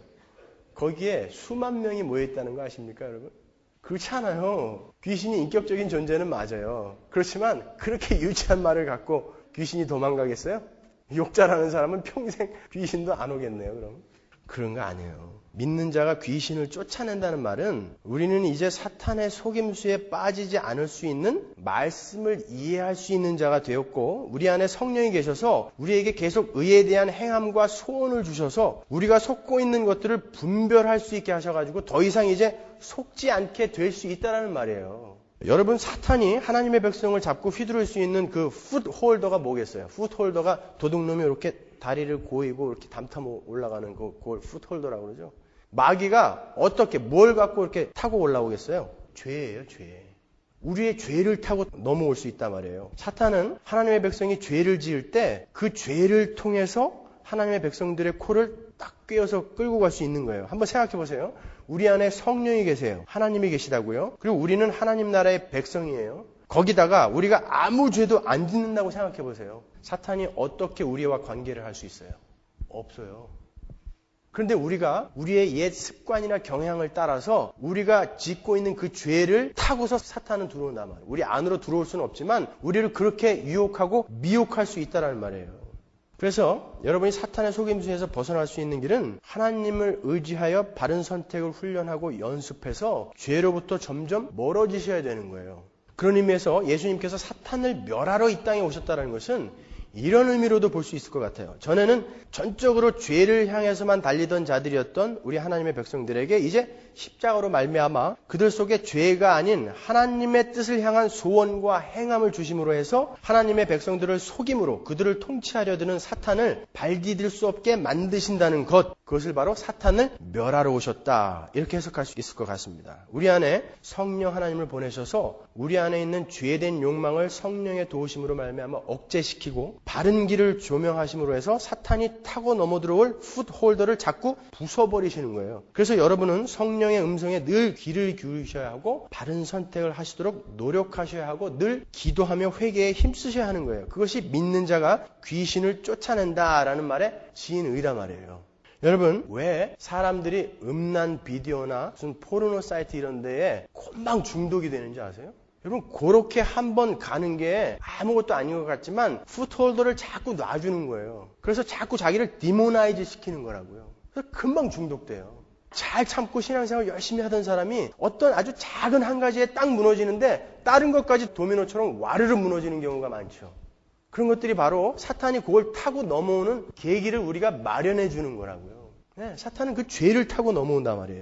거기에 수만 명이 모여있다는 거 아십니까 여러분? 그렇지 않아요. 귀신이 인격적인 존재는 맞아요. 그렇지만 그렇게 유치한 말을 갖고 귀신이 도망가겠어요? 욕 잘하는 사람은 평생 귀신도 안 오겠네요. 그럼 그런 거 아니에요. 믿는 자가 귀신을 쫓아낸다는 말은 우리는 이제 사탄의 속임수에 빠지지 않을 수 있는 말씀을 이해할 수 있는 자가 되었고 우리 안에 성령이 계셔서 우리에게 계속 의에 대한 행함과 소원을 주셔서 우리가 속고 있는 것들을 분별할 수 있게 하셔가지고 더 이상 이제 속지 않게 될 수 있다는 말이에요. 여러분, 사탄이 하나님의 백성을 잡고 휘두를 수 있는 그 풋홀더가 뭐겠어요? 풋홀더가 도둑놈이 이렇게 다리를 고이고 이렇게 담타 올라가는 그, 그걸 풋홀더라고 그러죠. 마귀가 어떻게 뭘 갖고 이렇게 타고 올라오겠어요? 죄예요, 죄. 우리의 죄를 타고 넘어올 수 있단 말이에요. 사탄은 하나님의 백성이 죄를 지을 때 그 죄를 통해서 하나님의 백성들의 코를 딱 꿰어서 끌고 갈 수 있는 거예요. 한번 생각해 보세요. 우리 안에 성령이 계세요. 하나님이 계시다고요. 그리고 우리는 하나님 나라의 백성이에요. 거기다가 우리가 아무 죄도 안 짓는다고 생각해 보세요. 사탄이 어떻게 우리와 관계를 할 수 있어요? 없어요. 그런데 우리가 우리의 옛 습관이나 경향을 따라서 우리가 짓고 있는 그 죄를 타고서 사탄은 들어온단 말이에요. 우리 안으로 들어올 수는 없지만 우리를 그렇게 유혹하고 미혹할 수 있다는 말이에요. 그래서 여러분이 사탄의 속임수에서 벗어날 수 있는 길은 하나님을 의지하여 바른 선택을 훈련하고 연습해서 죄로부터 점점 멀어지셔야 되는 거예요. 그런 의미에서 예수님께서 사탄을 멸하러 이 땅에 오셨다는 것은 이런 의미로도 볼 수 있을 것 같아요. 전에는 전적으로 죄를 향해서만 달리던 자들이었던 우리 하나님의 백성들에게 이제 십자가로 말미암아 그들 속에 죄가 아닌 하나님의 뜻을 향한 소원과 행함을 주심으로 해서 하나님의 백성들을 속임으로 그들을 통치하려 드는 사탄을 발디딜 수 없게 만드신다는 것, 그것을 바로 사탄을 멸하러 오셨다, 이렇게 해석할 수 있을 것 같습니다. 우리 안에 성령 하나님을 보내셔서 우리 안에 있는 죄된 욕망을 성령의 도우심으로 말미암아 억제시키고 바른 길을 조명하심으로 해서 사탄이 타고 넘어들어올 풋홀더를 자꾸 부숴버리시는 거예요. 그래서 여러분은 성령의 음성에 늘 귀를 기울이셔야 하고 바른 선택을 하시도록 노력하셔야 하고 늘 기도하며 회개에 힘쓰셔야 하는 거예요. 그것이 믿는 자가 귀신을 쫓아낸다라는 말의 진의란 말이에요. 여러분, 왜 사람들이 음란 비디오나 무슨 포르노 사이트 이런 데에 금방 중독이 되는지 아세요? 여러분, 그렇게 한번 가는 게 아무것도 아닌 것 같지만 풋홀더를 자꾸 놔주는 거예요. 그래서 자꾸 자기를 디모나이즈 시키는 거라고요. 그래서 금방 중독돼요. 잘 참고 신앙생활 열심히 하던 사람이 어떤 아주 작은 한 가지에 딱 무너지는데 다른 것까지 도미노처럼 와르르 무너지는 경우가 많죠. 그런 것들이 바로 사탄이 그걸 타고 넘어오는 계기를 우리가 마련해 주는 거라고요. 네, 사탄은 그 죄를 타고 넘어온단 말이에요.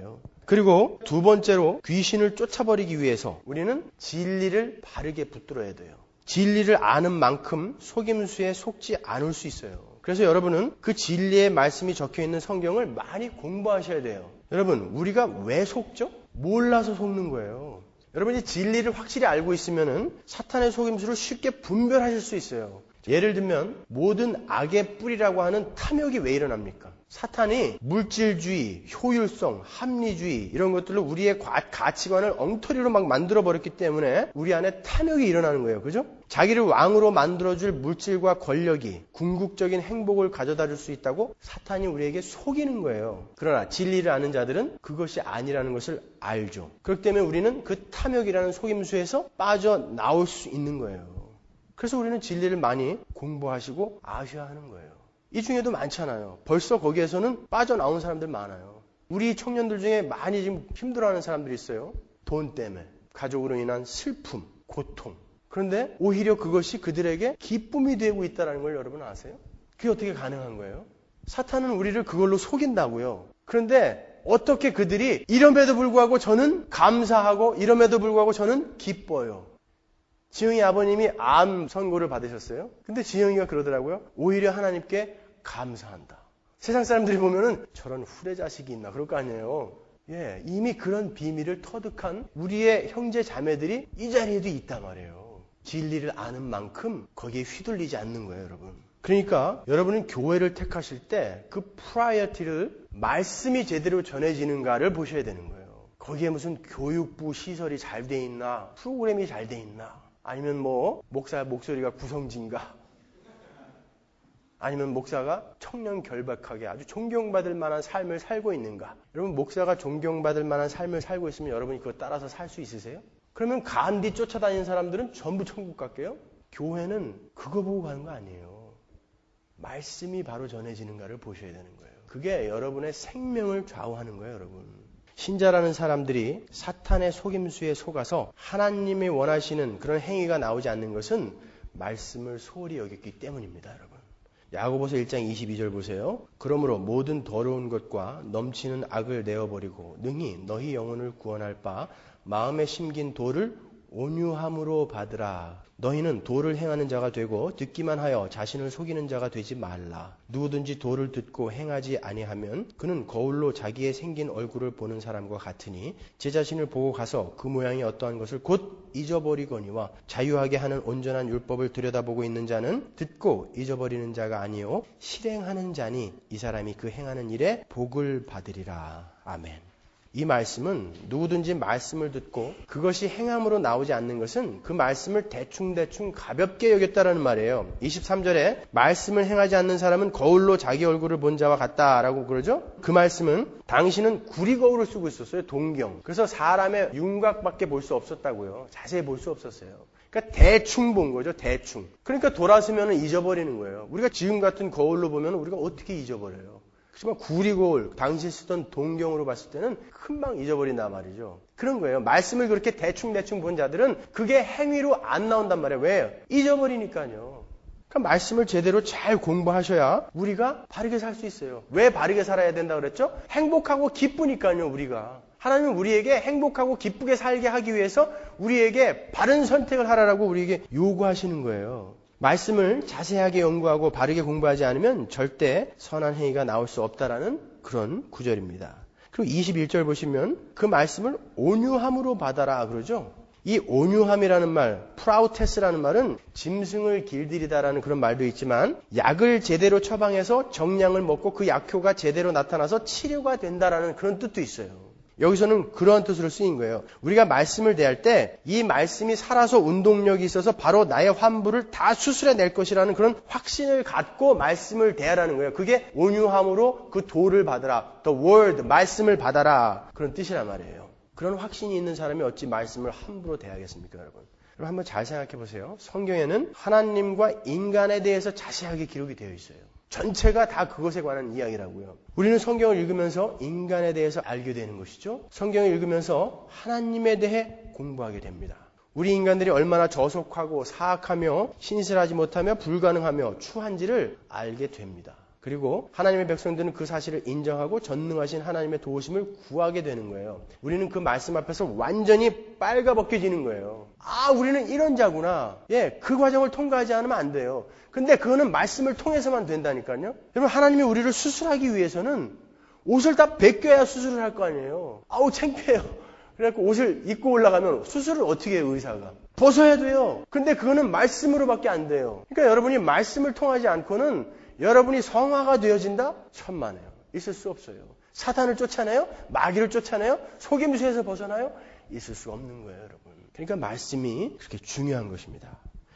그리고 두 번째로 귀신을 쫓아버리기 위해서 우리는 진리를 바르게 붙들어야 돼요. 진리를 아는 만큼 속임수에 속지 않을 수 있어요. 그래서 여러분은 그 진리의 말씀이 적혀있는 성경을 많이 공부하셔야 돼요. 여러분, 우리가 왜 속죠? 몰라서 속는 거예요. 여러분이 진리를 확실히 알고 있으면은 사탄의 속임수를 쉽게 분별하실 수 있어요. 예를 들면 모든 악의 뿌리라고 하는 탐욕이 왜 일어납니까? 사탄이 물질주의, 효율성, 합리주의 이런 것들로 우리의 가치관을 엉터리로 막 만들어버렸기 때문에 우리 안에 탐욕이 일어나는 거예요. 그죠? 자기를 왕으로 만들어줄 물질과 권력이 궁극적인 행복을 가져다 줄 수 있다고 사탄이 우리에게 속이는 거예요. 그러나 진리를 아는 자들은 그것이 아니라는 것을 알죠. 그렇기 때문에 우리는 그 탐욕이라는 속임수에서 빠져나올 수 있는 거예요. 그래서 우리는 진리를 많이 공부하시고 아셔야 하는 거예요. 이 중에도 많잖아요. 벌써 거기에서는 빠져나온 사람들 많아요. 우리 청년들 중에 많이 지금 힘들어하는 사람들이 있어요. 돈 때문에. 가족으로 인한 슬픔, 고통. 그런데 오히려 그것이 그들에게 기쁨이 되고 있다는 걸 여러분 아세요? 그게 어떻게 가능한 거예요? 사탄은 우리를 그걸로 속인다고요. 그런데 어떻게 그들이 이럼에도 불구하고 저는 감사하고 이럼에도 불구하고 저는 기뻐요. 지영이 아버님이 암 선고를 받으셨어요. 근데 지영이가 그러더라고요. 오히려 하나님께 감사한다. 세상 사람들이 보면은 저런 후레 자식이 있나 그럴 거 아니에요. 예, 이미 그런 비밀을 터득한 우리의 형제 자매들이 이 자리에도 있단 말이에요. 진리를 아는 만큼 거기에 휘둘리지 않는 거예요, 여러분. 그러니까 여러분은 교회를 택하실 때 그 프라이어티를 말씀이 제대로 전해지는가를 보셔야 되는 거예요. 거기에 무슨 교육부 시설이 잘 돼 있나, 프로그램이 잘 돼 있나, 아니면 뭐 목사 목소리가 구성진가, 아니면 목사가 청년 결박하게 아주 존경받을 만한 삶을 살고 있는가. 여러분, 목사가 존경받을 만한 삶을 살고 있으면 여러분이 그거 따라서 살 수 있으세요? 그러면 간디 쫓아다니는 사람들은 전부 천국 갈게요? 교회는 그거 보고 가는 거 아니에요. 말씀이 바로 전해지는가를 보셔야 되는 거예요. 그게 여러분의 생명을 좌우하는 거예요, 여러분. 신자라는 사람들이 사탄의 속임수에 속아서 하나님이 원하시는 그런 행위가 나오지 않는 것은 말씀을 소홀히 여겼기 때문입니다, 여러분. 야고보서 일 장 이십이 절 보세요. 그러므로 모든 더러운 것과 넘치는 악을 내어버리고 능히 너희 영혼을 구원할 바 마음에 심긴 도를 온유함으로 받으라. 너희는 도를 행하는 자가 되고 듣기만 하여 자신을 속이는 자가 되지 말라. 누구든지 도를 듣고 행하지 아니하면 그는 거울로 자기의 생긴 얼굴을 보는 사람과 같으니 제 자신을 보고 가서 그 모양이 어떠한 것을 곧 잊어버리거니와 자유하게 하는 온전한 율법을 들여다보고 있는 자는 듣고 잊어버리는 자가 아니요 실행하는 자니 이 사람이 그 행하는 일에 복을 받으리라. 아멘. 이 말씀은 누구든지 말씀을 듣고 그것이 행함으로 나오지 않는 것은 그 말씀을 대충대충 가볍게 여겼다라는 말이에요. 이십삼 절에 말씀을 행하지 않는 사람은 거울로 자기 얼굴을 본 자와 같다라고 그러죠. 그 말씀은 당신은 구리거울을 쓰고 있었어요. 동경. 그래서 사람의 윤곽밖에 볼 수 없었다고요. 자세히 볼 수 없었어요. 그러니까 대충 본 거죠. 대충. 그러니까 돌아서면 잊어버리는 거예요. 우리가 지금 같은 거울로 보면 우리가 어떻게 잊어버려요. 그렇지만 구리거울, 당시 쓰던 동경으로 봤을 때는 금방 잊어버린단 말이죠. 그런 거예요. 말씀을 그렇게 대충대충 본 자들은 그게 행위로 안 나온단 말이에요. 왜요? 잊어버리니까요. 그러니까 말씀을 제대로 잘 공부하셔야 우리가 바르게 살 수 있어요. 왜 바르게 살아야 된다고 그랬죠? 행복하고 기쁘니까요, 우리가. 하나님은 우리에게 행복하고 기쁘게 살게 하기 위해서 우리에게 바른 선택을 하라고 우리에게 요구하시는 거예요. 말씀을 자세하게 연구하고 바르게 공부하지 않으면 절대 선한 행위가 나올 수 없다라는 그런 구절입니다. 그리고 이십일 절 보시면 그 말씀을 온유함으로 받아라 그러죠. 이 온유함이라는 말, 프라우테스라는 말은 짐승을 길들이다라는 그런 말도 있지만 약을 제대로 처방해서 정량을 먹고 그 약효가 제대로 나타나서 치료가 된다라는 그런 뜻도 있어요. 여기서는 그러한 뜻으로 쓰인 거예요. 우리가 말씀을 대할 때 이 말씀이 살아서 운동력이 있어서 바로 나의 환부를 다 수술해낼 것이라는 그런 확신을 갖고 말씀을 대하라는 거예요. 그게 온유함으로 그 도를 받아라. The word, 말씀을 받아라. 그런 뜻이란 말이에요. 그런 확신이 있는 사람이 어찌 말씀을 함부로 대하겠습니까, 여러분? 여러분 한번 잘 생각해 보세요. 성경에는 하나님과 인간에 대해서 자세하게 기록이 되어 있어요. 전체가 다 그것에 관한 이야기라고요. 우리는 성경을 읽으면서 인간에 대해서 알게 되는 것이죠. 성경을 읽으면서 하나님에 대해 공부하게 됩니다. 우리 인간들이 얼마나 저속하고 사악하며 신실하지 못하며 불가능하며 추한지를 알게 됩니다. 그리고 하나님의 백성들은 그 사실을 인정하고 전능하신 하나님의 도우심을 구하게 되는 거예요. 우리는 그 말씀 앞에서 완전히 빨가벗겨지는 거예요. 아, 우리는 이런 자구나. 예, 그 과정을 통과하지 않으면 안 돼요. 근데 그거는 말씀을 통해서만 된다니까요. 여러분, 하나님이 우리를 수술하기 위해서는 옷을 다 벗겨야 수술을 할 거 아니에요. 아우, 창피해요. 그래갖고 옷을 입고 올라가면 수술을 어떻게 해요, 의사가? 벗어야 돼요. 근데 그거는 말씀으로밖에 안 돼요. 그러니까 여러분이 말씀을 통하지 않고는 여러분이 성화가 되어진다? 천만에요. 있을 수 없어요. 사탄을 쫓아내요? 마귀를 쫓아내요? 속임수에서 벗어나요? 있을 수 없는 거예요, 여러분. 그러니까 말씀이 그렇게 중요한 것입니다.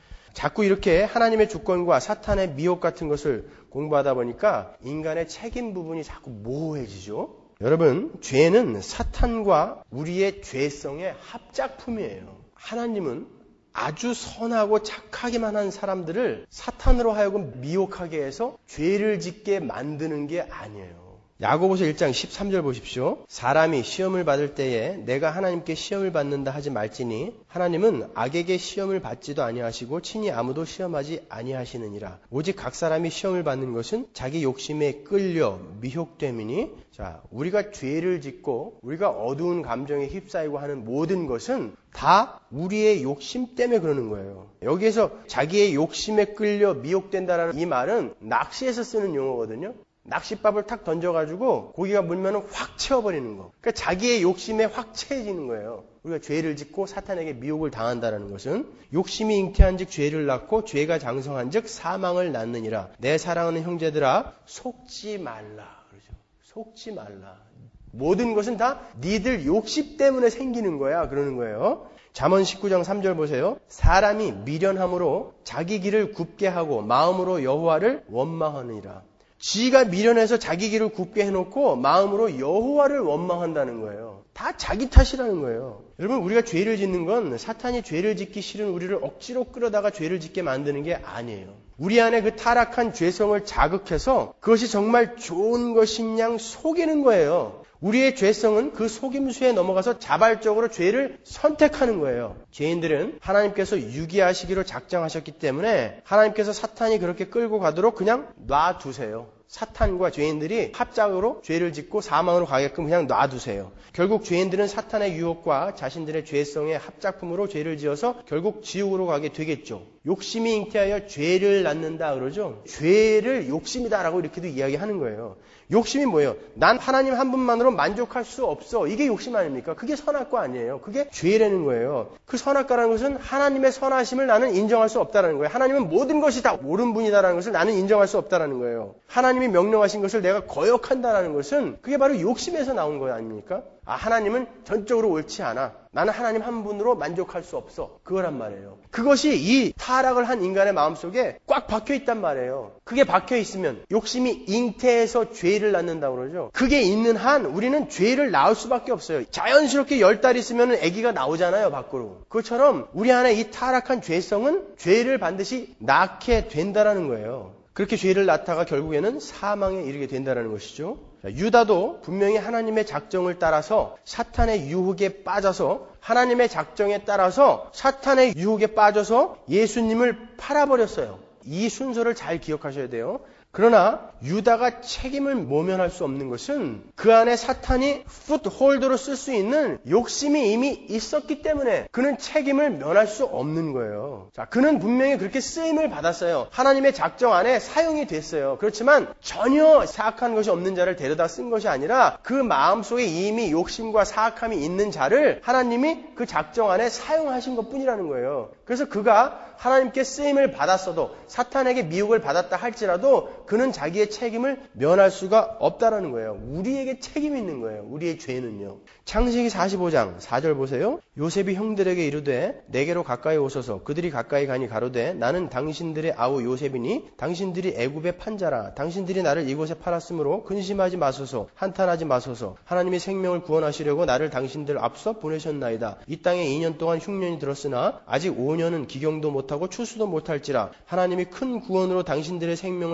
자꾸 이렇게 하나님의 주권과 사탄의 미혹 같은 것을 공부하다 보니까 인간의 책임 부분이 자꾸 모호해지죠. 여러분, 죄는 사탄과 우리의 죄성의 합작품이에요. 하나님은 아주 선하고 착하기만 한 사람들을 사탄으로 하여금 미혹하게 해서 죄를 짓게 만드는 게 아니에요. 야고보서 일 장 십삼 절 보십시오. 사람이 시험을 받을 때에 내가 하나님께 시험을 받는다 하지 말지니 하나님은 악에게 시험을 받지도 아니하시고 친히 아무도 시험하지 아니하시느니라. 오직 각 사람이 시험을 받는 것은 자기 욕심에 끌려 미혹됨이니. 자, 우리가 죄를 짓고 우리가 어두운 감정에 휩싸이고 하는 모든 것은 다 우리의 욕심 때문에 그러는 거예요. 여기에서 자기의 욕심에 끌려 미혹된다라는 이 말은 낚시에서 쓰는 용어거든요. 낚싯밥을 탁 던져가지고 고기가 물면은 확 채워버리는 거. 그러니까 자기의 욕심에 확 채해지는 거예요. 우리가 죄를 짓고 사탄에게 미혹을 당한다는 것은 욕심이 잉태한 즉 죄를 낳고 죄가 장성한 즉 사망을 낳느니라. 내 사랑하는 형제들아 속지 말라. 그러죠. 속지 말라. 모든 것은 다 니들 욕심 때문에 생기는 거야. 그러는 거예요. 잠언 십구 장 삼 절 보세요. 사람이 미련함으로 자기 길을 굽게 하고 마음으로 여호와를 원망하느니라. 지가 미련해서 자기 길을 굽게 해놓고 마음으로 여호와를 원망한다는 거예요. 다 자기 탓이라는 거예요. 여러분, 우리가 죄를 짓는 건 사탄이 죄를 짓기 싫은 우리를 억지로 끌어다가 죄를 짓게 만드는 게 아니에요. 우리 안에 그 타락한 죄성을 자극해서 그것이 정말 좋은 것인 양 속이는 거예요. 우리의 죄성은 그 속임수에 넘어가서 자발적으로 죄를 선택하는 거예요. 죄인들은 하나님께서 유기하시기로 작정하셨기 때문에 하나님께서 사탄이 그렇게 끌고 가도록 그냥 놔두세요. 사탄과 죄인들이 합작으로 죄를 짓고 사망으로 가게끔 그냥 놔두세요. 결국 죄인들은 사탄의 유혹과 자신들의 죄성의 합작품으로 죄를 지어서 결국 지옥으로 가게 되겠죠. 욕심이 잉태하여 죄를 낳는다 그러죠. 죄를 욕심이다라고 이렇게도 이야기하는 거예요. 욕심이 뭐예요? 난 하나님 한 분만으로 만족할 수 없어. 이게 욕심 아닙니까? 그게 선악과 아니에요. 그게 죄라는 거예요. 그 선악과라는 것은 하나님의 선하심을 나는 인정할 수 없다는 거예요. 하나님은 모든 것이 다 옳은 분이다라는 것을 나는 인정할 수 없다는 거예요. 하나님이 명령하신 것을 내가 거역한다는 것은 그게 바로 욕심에서 나온 거 아닙니까? 아, 하나님은 전적으로 옳지 않아. 나는 하나님 한 분으로 만족할 수 없어. 그거란 말이에요. 그것이 이 타락을 한 인간의 마음속에 꽉 박혀 있단 말이에요. 그게 박혀 있으면 욕심이 잉태해서 죄를 낳는다고 그러죠. 그게 있는 한 우리는 죄를 낳을 수밖에 없어요. 자연스럽게 열 달 있으면 아기가 나오잖아요, 밖으로. 그것처럼 우리 안에 이 타락한 죄성은 죄를 반드시 낳게 된다라는 거예요. 그렇게 죄를 낳다가 결국에는 사망에 이르게 된다는 것이죠. 유다도 분명히 하나님의 작정을 따라서 사탄의 유혹에 빠져서 하나님의 작정에 따라서 사탄의 유혹에 빠져서 예수님을 팔아버렸어요. 이 순서를 잘 기억하셔야 돼요. 그러나 유다가 책임을 모면할 수 없는 것은 그 안에 사탄이 풋홀더로 쓸 수 있는 욕심이 이미 있었기 때문에 그는 책임을 면할 수 없는 거예요. 자, 그는 분명히 그렇게 쓰임을 받았어요. 하나님의 작정 안에 사용이 됐어요. 그렇지만 전혀 사악한 것이 없는 자를 데려다 쓴 것이 아니라 그 마음속에 이미 욕심과 사악함이 있는 자를 하나님이 그 작정 안에 사용하신 것뿐이라는 거예요. 그래서 그가 하나님께 쓰임을 받았어도 사탄에게 미혹을 받았다 할지라도 그는 자기의 책임을 면할 수가 없다라는 거예요. 우리에게 책임이 있는 거예요. 우리의 죄는요. 창세기 사십오 장 사 절 보세요. 요셉이 형들에게 이르되 내게로 가까이 오소서. 그들이 가까이 가니 가로되 나는 당신들의 아우 요셉이니 당신들이 애굽의 판자라. 당신들이 나를 이곳에 팔았으므로 근심하지 마소서. 한탄하지 마소서. 하나님이 생명을 구원하시려고 나를 당신들 앞서 보내셨나이다. 이 땅에 이 년 동안 흉년이 들었으나 아직 오 년은 기경도 못하고 추수도 못할지라. 하나님이 큰 구원으로 당신들의 생명을 보존하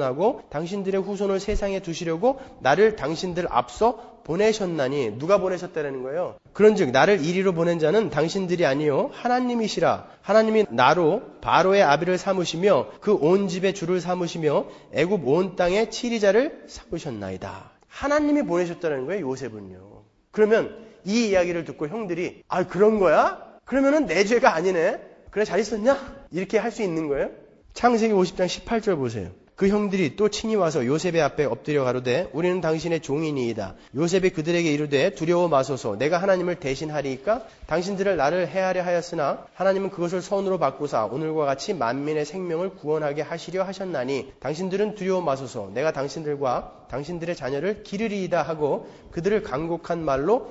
구원하고 당신들의 후손을 세상에 두시려고 나를 당신들 앞서 보내셨나니. 누가 보내셨다라는 거예요? 그런즉 나를 이리로 보낸 자는 당신들이 아니요 하나님이시라. 하나님이 나로 바로의 아비를 삼으시며 그 온 집의 주를 삼으시며 애굽 온 땅의 치리자를 삼으셨나이다. 하나님이 보내셨다는 거예요, 요셉은요. 그러면 이 이야기를 듣고 형들이 아 그런 거야? 그러면은 내 죄가 아니네. 그래 잘 있었냐? 이렇게 할 수 있는 거예요. 창세기 오십 장 십팔 절 보세요. 그 형들이 또 친히 와서 요셉의 앞에 엎드려 가로되 우리는 당신의 종이니이다. 요셉이 그들에게 이르되 두려워 마소서. 내가 하나님을 대신하리이까? 당신들을 나를 해하려 하였으나 하나님은 그것을 선으로 바꾸사 오늘과 같이 만민의 생명을 구원하게 하시려 하셨나니 당신들은 두려워 마소서. 내가 당신들과 당신들의 자녀를 기르리이다 하고 그들을 간곡한 말로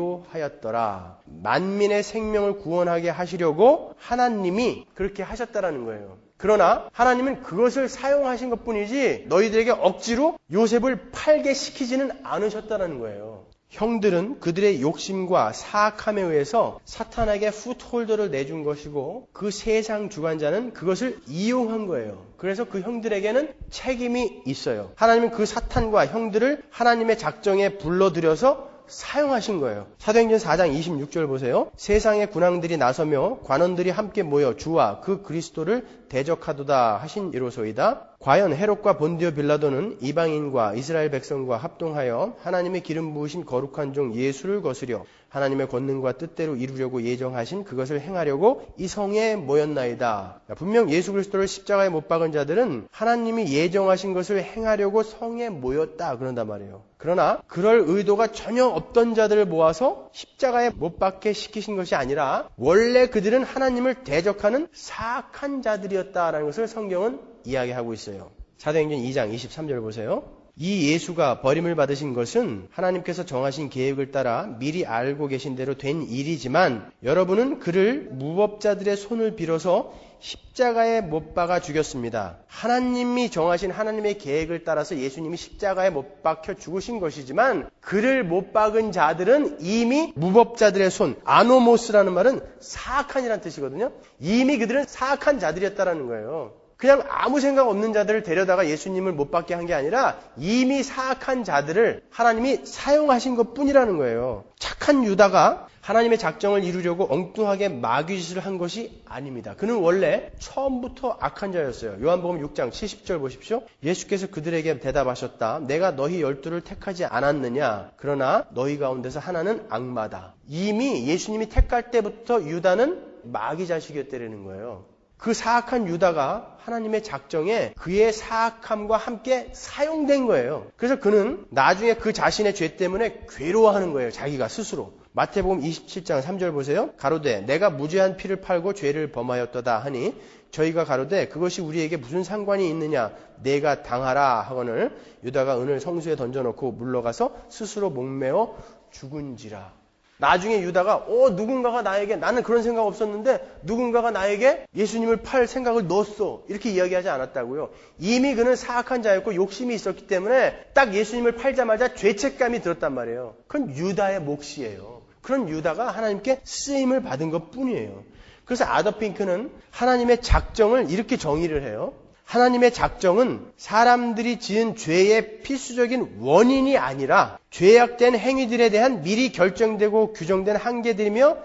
위로하였더라. 만민의 생명을 구원하게 하시려고 하나님이 그렇게 하셨다라는 거예요. 그러나 하나님은 그것을 사용하신 것뿐이지 너희들에게 억지로 요셉을 팔게 시키지는 않으셨다는 거예요. 형들은 그들의 욕심과 사악함에 의해서 사탄에게 풋홀더를 내준 것이고 그 세상 주관자는 그것을 이용한 거예요. 그래서 그 형들에게는 책임이 있어요. 하나님은 그 사탄과 형들을 하나님의 작정에 불러들여서 사용하신 거예요. 사도행전 사 장 이십육 절 보세요. 세상의 군왕들이 나서며 관원들이 함께 모여 주와 그 그리스도를 대적하도다 하신 이로소이다. 과연 헤롯과 본디오 빌라도는 이방인과 이스라엘 백성과 합동하여 하나님의 기름 부으신 거룩한 종 예수를 거스려 하나님의 권능과 뜻대로 이루려고 예정하신 그것을 행하려고 이 성에 모였나이다. 분명 예수 그리스도를 십자가에 못 박은 자들은 하나님이 예정하신 것을 행하려고 성에 모였다 그런단 말이에요. 그러나 그럴 의도가 전혀 없던 자들을 모아서 십자가에 못 박게 시키신 것이 아니라 원래 그들은 하나님을 대적하는 사악한 자들이었다라는 것을 성경은 이야기하고 있어요. 사도행전 이 장 이십삼 절 보세요. 이 예수가 버림을 받으신 것은 하나님께서 정하신 계획을 따라 미리 알고 계신 대로 된 일이지만 여러분은 그를 무법자들의 손을 빌어서 십자가에 못 박아 죽였습니다. 하나님이 정하신 하나님의 계획을 따라서 예수님이 십자가에 못 박혀 죽으신 것이지만 그를 못 박은 자들은 이미 무법자들의 손, 아노모스라는 말은 사악한이라는 뜻이거든요. 이미 그들은 사악한 자들이었다라는 거예요. 그냥 아무 생각 없는 자들을 데려다가 예수님을 못 받게 한 게 아니라 이미 사악한 자들을 하나님이 사용하신 것뿐이라는 거예요. 착한 유다가 하나님의 작정을 이루려고 엉뚱하게 마귀짓을 한 것이 아닙니다. 그는 원래 처음부터 악한 자였어요. 요한복음 육 장 칠십 절 보십시오. 예수께서 그들에게 대답하셨다. 내가 너희 열두를 택하지 않았느냐? 그러나 너희 가운데서 하나는 악마다. 이미 예수님이 택할 때부터 유다는 마귀 자식이었다는 거예요. 그 사악한 유다가 하나님의 작정에 그의 사악함과 함께 사용된 거예요. 그래서 그는 나중에 그 자신의 죄 때문에 괴로워하는 거예요. 자기가 스스로. 마태복음 이십칠 장 삼 절 보세요. 가로되 내가 무죄한 피를 팔고 죄를 범하였도다 하니 저희가 가로되 그것이 우리에게 무슨 상관이 있느냐 내가 당하라 하거늘 유다가 은을 성수에 던져놓고 물러가서 스스로 목매어 죽은지라. 나중에 유다가 어 누군가가 나에게 나는 그런 생각 없었는데 누군가가 나에게 예수님을 팔 생각을 넣었어 이렇게 이야기하지 않았다고요. 이미 그는 사악한 자였고 욕심이 있었기 때문에 딱 예수님을 팔자마자 죄책감이 들었단 말이에요. 그건 유다의 몫이에요. 그런 유다가 하나님께 쓰임을 받은 것뿐이에요. 그래서 아더 핑크는 하나님의 작정을 이렇게 정의를 해요. 하나님의 작정은 사람들이 지은 죄의 필수적인 원인이 아니라 죄악된 행위들에 대한 미리 결정되고 규정된 한계들이며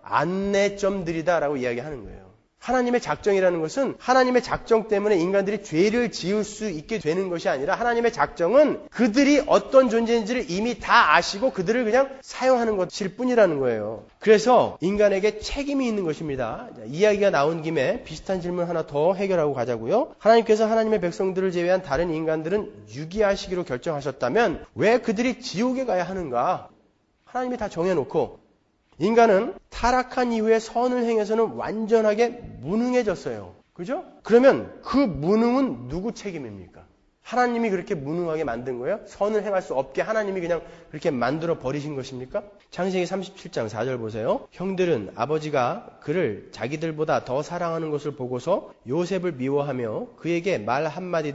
안내점들이다라고 이야기하는 거예요. 하나님의 작정이라는 것은 하나님의 작정 때문에 인간들이 죄를 지을 수 있게 되는 것이 아니라 하나님의 작정은 그들이 어떤 존재인지를 이미 다 아시고 그들을 그냥 사용하는 것일 뿐이라는 거예요. 그래서 인간에게 책임이 있는 것입니다. 이야기가 나온 김에 비슷한 질문 하나 더 해결하고 가자고요. 하나님께서 하나님의 백성들을 제외한 다른 인간들은 유기하시기로 결정하셨다면 왜 그들이 지옥에 가야 하는가? 하나님이 다 정해놓고 인간은 타락한 이후에 선을 행해서는 완전하게 무능해졌어요. 그죠? 그러면 그 무능은 누구 책임입니까? 하나님이 그렇게 무능하게 만든 거예요? 선을 행할 수 없게 하나님이 그냥 그렇게 만들어 버리신 것입니까? 창세기 삼십칠 장 사 절 보세요. 형들은 아버지가 그를 자기들보다 더 사랑하는 것을 보고서 요셉을 미워하며 그에게 말 한마디도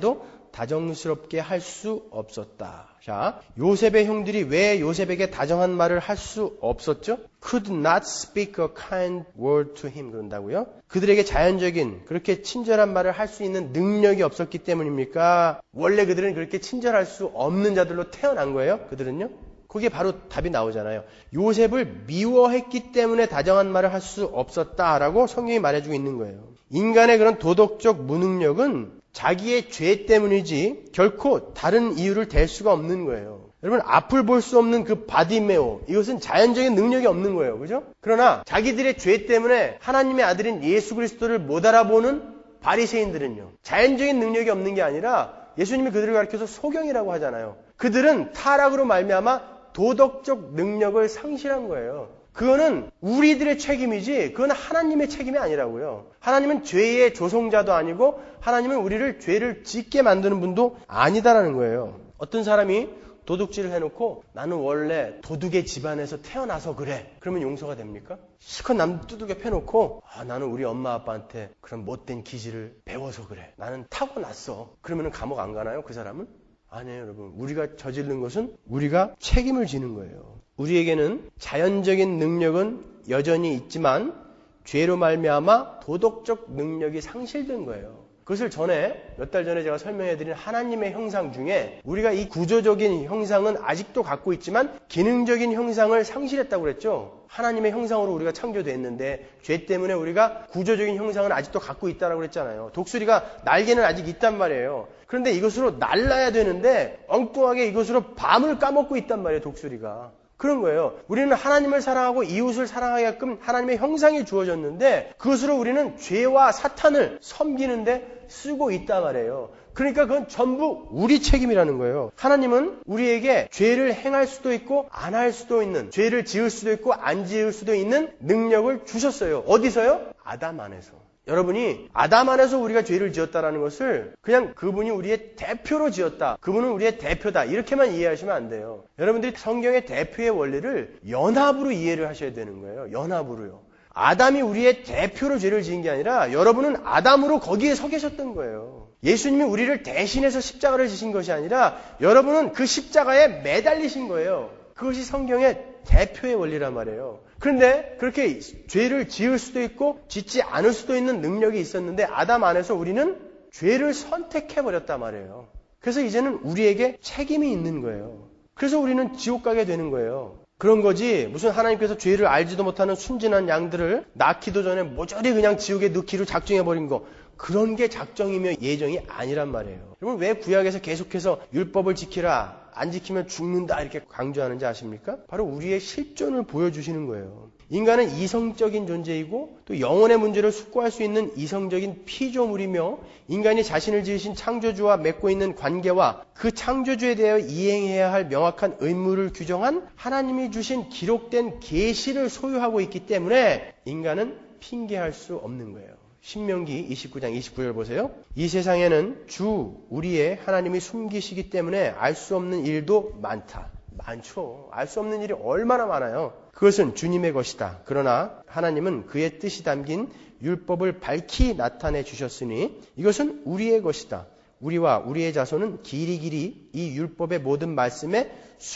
다정스럽게 할 수 없었다. 자, 요셉의 형들이 왜 요셉에게 다정한 말을 할 수 없었죠? Could not speak a kind word to him 그런다고요? 그들에게 자연적인 그렇게 친절한 말을 할 수 있는 능력이 없었기 때문입니까? 원래 그들은 그렇게 친절할 수 없는 자들로 태어난 거예요? 그들은요? 그게 바로 답이 나오잖아요. 요셉을 미워했기 때문에 다정한 말을 할 수 없었다라고 성경이 말해주고 있는 거예요. 인간의 그런 도덕적 무능력은 자기의 죄 때문이지 결코 다른 이유를 댈 수가 없는 거예요. 여러분, 앞을 볼 수 없는 그 바디메오, 이것은 자연적인 능력이 없는 거예요. 그죠? 그러나 자기들의 죄 때문에 하나님의 아들인 예수 그리스도를 못 알아보는 바리새인들은요, 자연적인 능력이 없는 게 아니라 예수님이 그들을 가리켜서 소경이라고 하잖아요. 그들은 타락으로 말미암아 도덕적 능력을 상실한 거예요. 그거는 우리들의 책임이지 그건 하나님의 책임이 아니라고요. 하나님은 죄의 조성자도 아니고 하나님은 우리를 죄를 짓게 만드는 분도 아니다라는 거예요. 어떤 사람이 도둑질을 해놓고 나는 원래 도둑의 집안에서 태어나서 그래. 그러면 용서가 됩니까? 실컷 남 두들겨 패놓고 아, 나는 우리 엄마 아빠한테 그런 못된 기질을 배워서 그래. 나는 타고났어. 그러면 감옥 안 가나요? 그 사람은? 아니에요, 여러분. 우리가 저지른 것은 우리가 책임을 지는 거예요. 우리에게는 자연적인 능력은 여전히 있지만 죄로 말미암아 도덕적 능력이 상실된 거예요. 그것을 전에 몇 달 전에 제가 설명해드린 하나님의 형상 중에 우리가 이 구조적인 형상은 아직도 갖고 있지만 기능적인 형상을 상실했다고 그랬죠. 하나님의 형상으로 우리가 창조됐는데 죄 때문에 우리가 구조적인 형상은 아직도 갖고 있다고 그랬잖아요. 독수리가 날개는 아직 있단 말이에요. 그런데 이것으로 날라야 되는데 엉뚱하게 이것으로 밤을 까먹고 있단 말이에요. 독수리가. 그런 거예요. 우리는 하나님을 사랑하고 이웃을 사랑하게끔 하나님의 형상이 주어졌는데 그것으로 우리는 죄와 사탄을 섬기는데 쓰고 있단 말이에요. 그러니까 그건 전부 우리 책임이라는 거예요. 하나님은 우리에게 죄를 행할 수도 있고 안 할 수도 있는, 죄를 지을 수도 있고 안 지을 수도 있는 능력을 주셨어요. 어디서요? 아담 안에서. 여러분이 아담 안에서 우리가 죄를 지었다라는 것을 그냥 그분이 우리의 대표로 지었다. 그분은 우리의 대표다. 이렇게만 이해하시면 안 돼요. 여러분들이 성경의 대표의 원리를 연합으로 이해를 하셔야 되는 거예요. 연합으로요. 아담이 우리의 대표로 죄를 지은 게 아니라 여러분은 아담으로 거기에 서 계셨던 거예요. 예수님이 우리를 대신해서 십자가를 지신 것이 아니라 여러분은 그 십자가에 매달리신 거예요. 그것이 성경의 대표의 원리란 말이에요. 그런데 그렇게 죄를 지을 수도 있고 짓지 않을 수도 있는 능력이 있었는데 아담 안에서 우리는 죄를 선택해버렸단 말이에요. 그래서 이제는 우리에게 책임이 있는 거예요. 그래서 우리는 지옥 가게 되는 거예요. 그런 거지 무슨 하나님께서 죄를 알지도 못하는 순진한 양들을 낳기도 전에 모조리 그냥 지옥에 넣기로 작정해버린 거, 그런 게 작정이며 예정이 아니란 말이에요. 여러분, 왜 구약에서 계속해서 율법을 지키라, 안 지키면 죽는다 이렇게 강조하는지 아십니까? 바로 우리의 실존을 보여주시는 거예요. 인간은 이성적인 존재이고 또 영혼의 문제를 숙고할 수 있는 이성적인 피조물이며 인간이 자신을 지으신 창조주와 맺고 있는 관계와 그 창조주에 대하여 이행해야 할 명확한 의무를 규정한 하나님이 주신 기록된 계시를 소유하고 있기 때문에 인간은 핑계할 수 없는 거예요. 신명기 이십구 장 이십구 절 보세요. 이 세상에는 주 우리의 하나님이 숨기시기 때문에 알 수 없는 일도 많다. 많죠. 알 수 없는 일이 얼마나 많아요. 그것은 주님의 것이다. 그러나 하나님은 그의 뜻이 담긴 율법을 밝히 나타내 주셨으니 이것은 우리의 것이다. 우리와 우리의 자손은 길이길이 이 율법의 모든 말씀에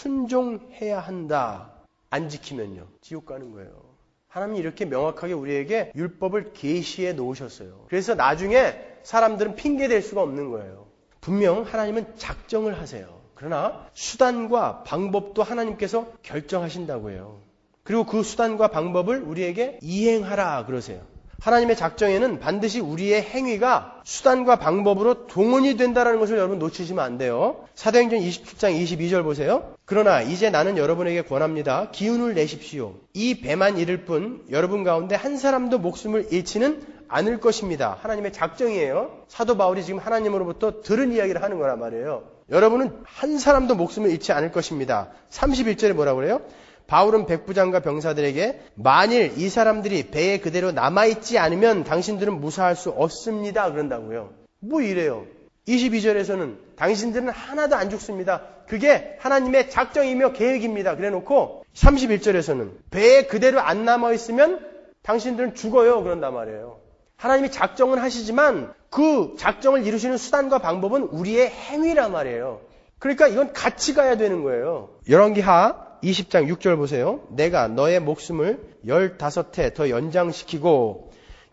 순종해야 한다. 안 지키면요, 지옥 가는 거예요. 하나님이 이렇게 명확하게 우리에게 율법을 계시해 놓으셨어요. 그래서 나중에 사람들은 핑계댈 수가 없는 거예요. 분명 하나님은 작정을 하세요. 그러나 수단과 방법도 하나님께서 결정하신다고 해요. 그리고 그 수단과 방법을 우리에게 이행하라 그러세요. 하나님의 작정에는 반드시 우리의 행위가 수단과 방법으로 동원이 된다는 것을 여러분 놓치시면 안 돼요. 사도행전 이십칠 장 이십이 절 보세요. 그러나 이제 나는 여러분에게 권합니다. 기운을 내십시오. 이 배만 이를 뿐 여러분 가운데 한 사람도 목숨을 잃지는 않을 것입니다. 하나님의 작정이에요. 사도 바울이 지금 하나님으로부터 들은 이야기를 하는 거란 말이에요. 여러분은 한 사람도 목숨을 잃지 않을 것입니다. 삼십일 절에 뭐라고 그래요? 바울은 백부장과 병사들에게 만일 이 사람들이 배에 그대로 남아있지 않으면 당신들은 무사할 수 없습니다. 그런다고요. 뭐 이래요. 이십이 절에서는 당신들은 하나도 안 죽습니다. 그게 하나님의 작정이며 계획입니다. 그래놓고 삼십일 절에서는 배에 그대로 안 남아있으면 당신들은 죽어요. 그런단 말이에요. 하나님이 작정은 하시지만 그 작정을 이루시는 수단과 방법은 우리의 행위란 말이에요. 그러니까 이건 같이 가야 되는 거예요. 열왕기하 이십 장 육 절 보세요. 내가 너의 목숨을 열다섯 해 더 연장시키고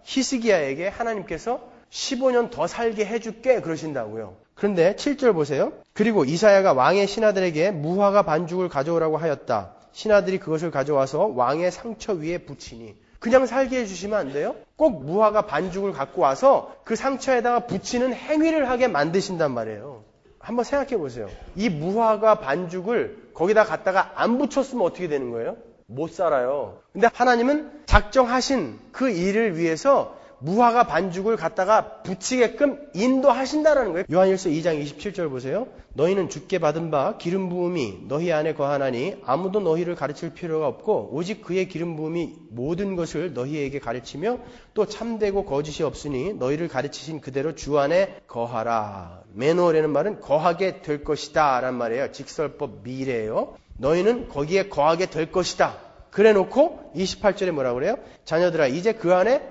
히스기야에게 하나님께서 십오 년 더 살게 해줄게 그러신다고요. 그런데 칠 절 보세요. 그리고 이사야가 왕의 신하들에게 무화과 반죽을 가져오라고 하였다. 신하들이 그것을 가져와서 왕의 상처 위에 붙이니. 그냥 살게 해주시면 안 돼요? 꼭 무화과 반죽을 갖고 와서 그 상처에다가 붙이는 행위를 하게 만드신단 말이에요. 한번 생각해 보세요. 이 무화과 반죽을 거기다 갖다가 안 붙였으면 어떻게 되는 거예요? 못 살아요. 근데 하나님은 작정하신 그 일을 위해서 무화과 반죽을 갖다가 붙이게끔 인도하신다라는 거예요. 요한일서 이 장 이십칠 절 보세요. 너희는 주께 받은 바 기름 부음이 너희 안에 거하나니 아무도 너희를 가르칠 필요가 없고 오직 그의 기름 부음이 모든 것을 너희에게 가르치며 또 참되고 거짓이 없으니 너희를 가르치신 그대로 주 안에 거하라. 메노라는 말은 거하게 될 것이다 라는 말이에요. 직설법 미래예요. 너희는 거기에 거하게 될 것이다. 그래 놓고 이십팔 절에 뭐라고 그래요? 자녀들아 이제 그 안에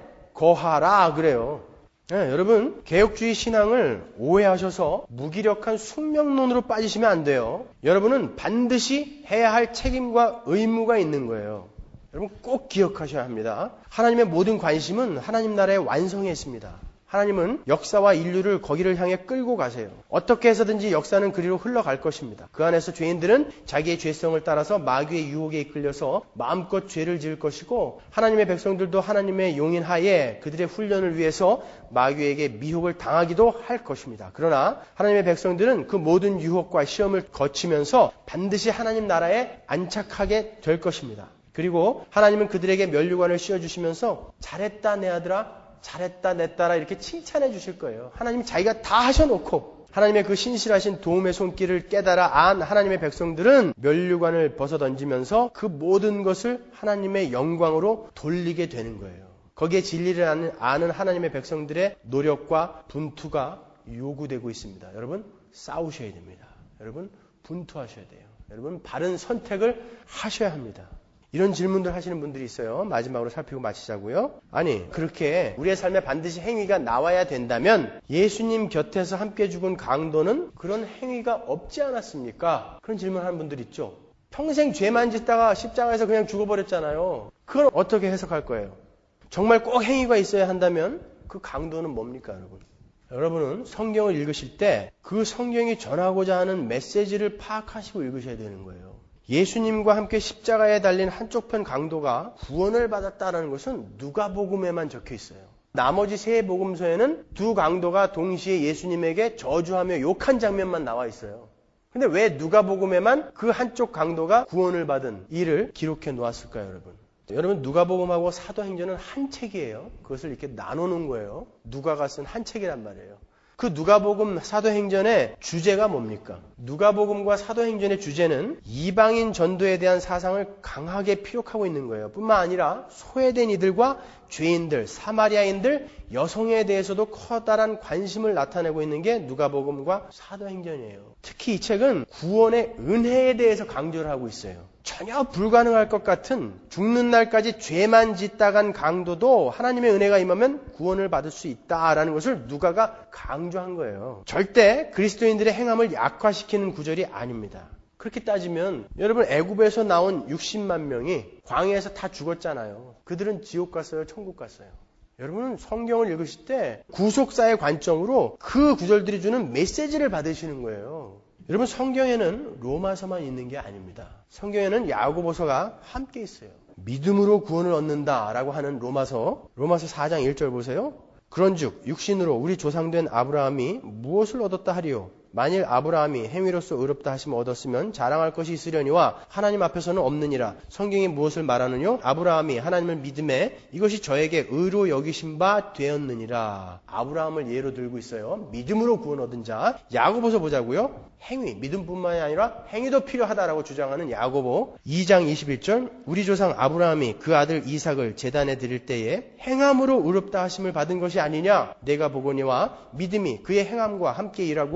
거하라 그래요. 네, 여러분 개혁주의 신앙을 오해하셔서 무기력한 숙명론으로 빠지시면 안 돼요. 여러분은 반드시 해야 할 책임과 의무가 있는 거예요. 여러분 꼭 기억하셔야 합니다. 하나님의 모든 관심은 하나님 나라의 완성에 있습니다. 하나님은 역사와 인류를 거기를 향해 끌고 가세요. 어떻게 해서든지 역사는 그리로 흘러갈 것입니다. 그 안에서 죄인들은 자기의 죄성을 따라서 마귀의 유혹에 이끌려서 마음껏 죄를 지을 것이고 하나님의 백성들도 하나님의 용인 하에 그들의 훈련을 위해서 마귀에게 미혹을 당하기도 할 것입니다. 그러나 하나님의 백성들은 그 모든 유혹과 시험을 거치면서 반드시 하나님 나라에 안착하게 될 것입니다. 그리고 하나님은 그들에게 면류관을 씌워주시면서 잘했다 내 아들아 잘했다 내 딸아 이렇게 칭찬해 주실 거예요. 하나님이 자기가 다 하셔놓고 하나님의 그 신실하신 도움의 손길을 깨달아 안 하나님의 백성들은 면류관을 벗어던지면서 그 모든 것을 하나님의 영광으로 돌리게 되는 거예요. 거기에 진리를 아는, 아는 하나님의 백성들의 노력과 분투가 요구되고 있습니다. 여러분 싸우셔야 됩니다. 여러분 분투하셔야 돼요. 여러분 바른 선택을 하셔야 합니다. 이런 질문들 하시는 분들이 있어요. 마지막으로 살피고 마치자고요. 아니 그렇게 우리의 삶에 반드시 행위가 나와야 된다면 예수님 곁에서 함께 죽은 강도는 그런 행위가 없지 않았습니까? 그런 질문하는 분들 있죠. 평생 죄만 짓다가 십자가에서 그냥 죽어버렸잖아요. 그건 어떻게 해석할 거예요? 정말 꼭 행위가 있어야 한다면 그 강도는 뭡니까 여러분? 여러분은 성경을 읽으실 때 그 성경이 전하고자 하는 메시지를 파악하시고 읽으셔야 되는 거예요. 예수님과 함께 십자가에 달린 한쪽 편 강도가 구원을 받았다는 것은 누가복음에만 적혀 있어요. 나머지 세 복음서에는 두 강도가 동시에 예수님에게 저주하며 욕한 장면만 나와 있어요. 근데 왜 누가복음에만 그 한쪽 강도가 구원을 받은 일을 기록해 놓았을까요, 여러분? 여러분 누가복음하고 사도행전은 한 책이에요. 그것을 이렇게 나누는 거예요. 누가가 쓴 한 책이란 말이에요. 그 누가복음 사도행전의 주제가 뭡니까? 누가복음과 사도행전의 주제는 이방인 전도에 대한 사상을 강하게 피력하고 있는 거예요. 뿐만 아니라 소외된 이들과 죄인들, 사마리아인들, 여성에 대해서도 커다란 관심을 나타내고 있는 게 누가복음과 사도행전이에요. 특히 이 책은 구원의 은혜에 대해서 강조를 하고 있어요. 전혀 불가능할 것 같은 죽는 날까지 죄만 짓다간 강도도 하나님의 은혜가 임하면 구원을 받을 수 있다라는 것을 누가가 강조한 거예요. 절대 그리스도인들의 행함을 약화시키는 구절이 아닙니다. 그렇게 따지면 여러분 애굽에서 나온 육십만 명이 광야에서 다 죽었잖아요. 그들은 지옥 갔어요? 천국 갔어요? 여러분은 성경을 읽으실 때 구속사의 관점으로 그 구절들이 주는 메시지를 받으시는 거예요. 여러분 성경에는 로마서만 있는 게 아닙니다. 성경에는 야고보서가 함께 있어요. 믿음으로 구원을 얻는다라고 하는 로마서, 로마서 사 장 일 절 보세요. 그런즉 육신으로 우리 조상된 아브라함이 무엇을 얻었다 하리요? 만일 아브라함이 행위로서 의롭다 하심을 얻었으면 자랑할 것이 있으려니와 하나님 앞에서는 없느니라. 성경이 무엇을 말하느뇨? 아브라함이 하나님을 믿음에 이것이 저에게 의로 여기신 바 되었느니라. 아브라함을 예로 들고 있어요. 믿음으로 구원 얻은 자. 야고보서 보자고요. 행위, 믿음뿐만이 아니라 행위도 필요하다라고 주장하는 야고보 이 장 이십일 절. 우리 조상 아브라함이 그 아들 이삭을 제단에 드릴 때에 행함으로 의롭다 하심을 받은 것이 아니냐? 내가 보거니와 믿음이 그의 행함과 함께 일하고 행함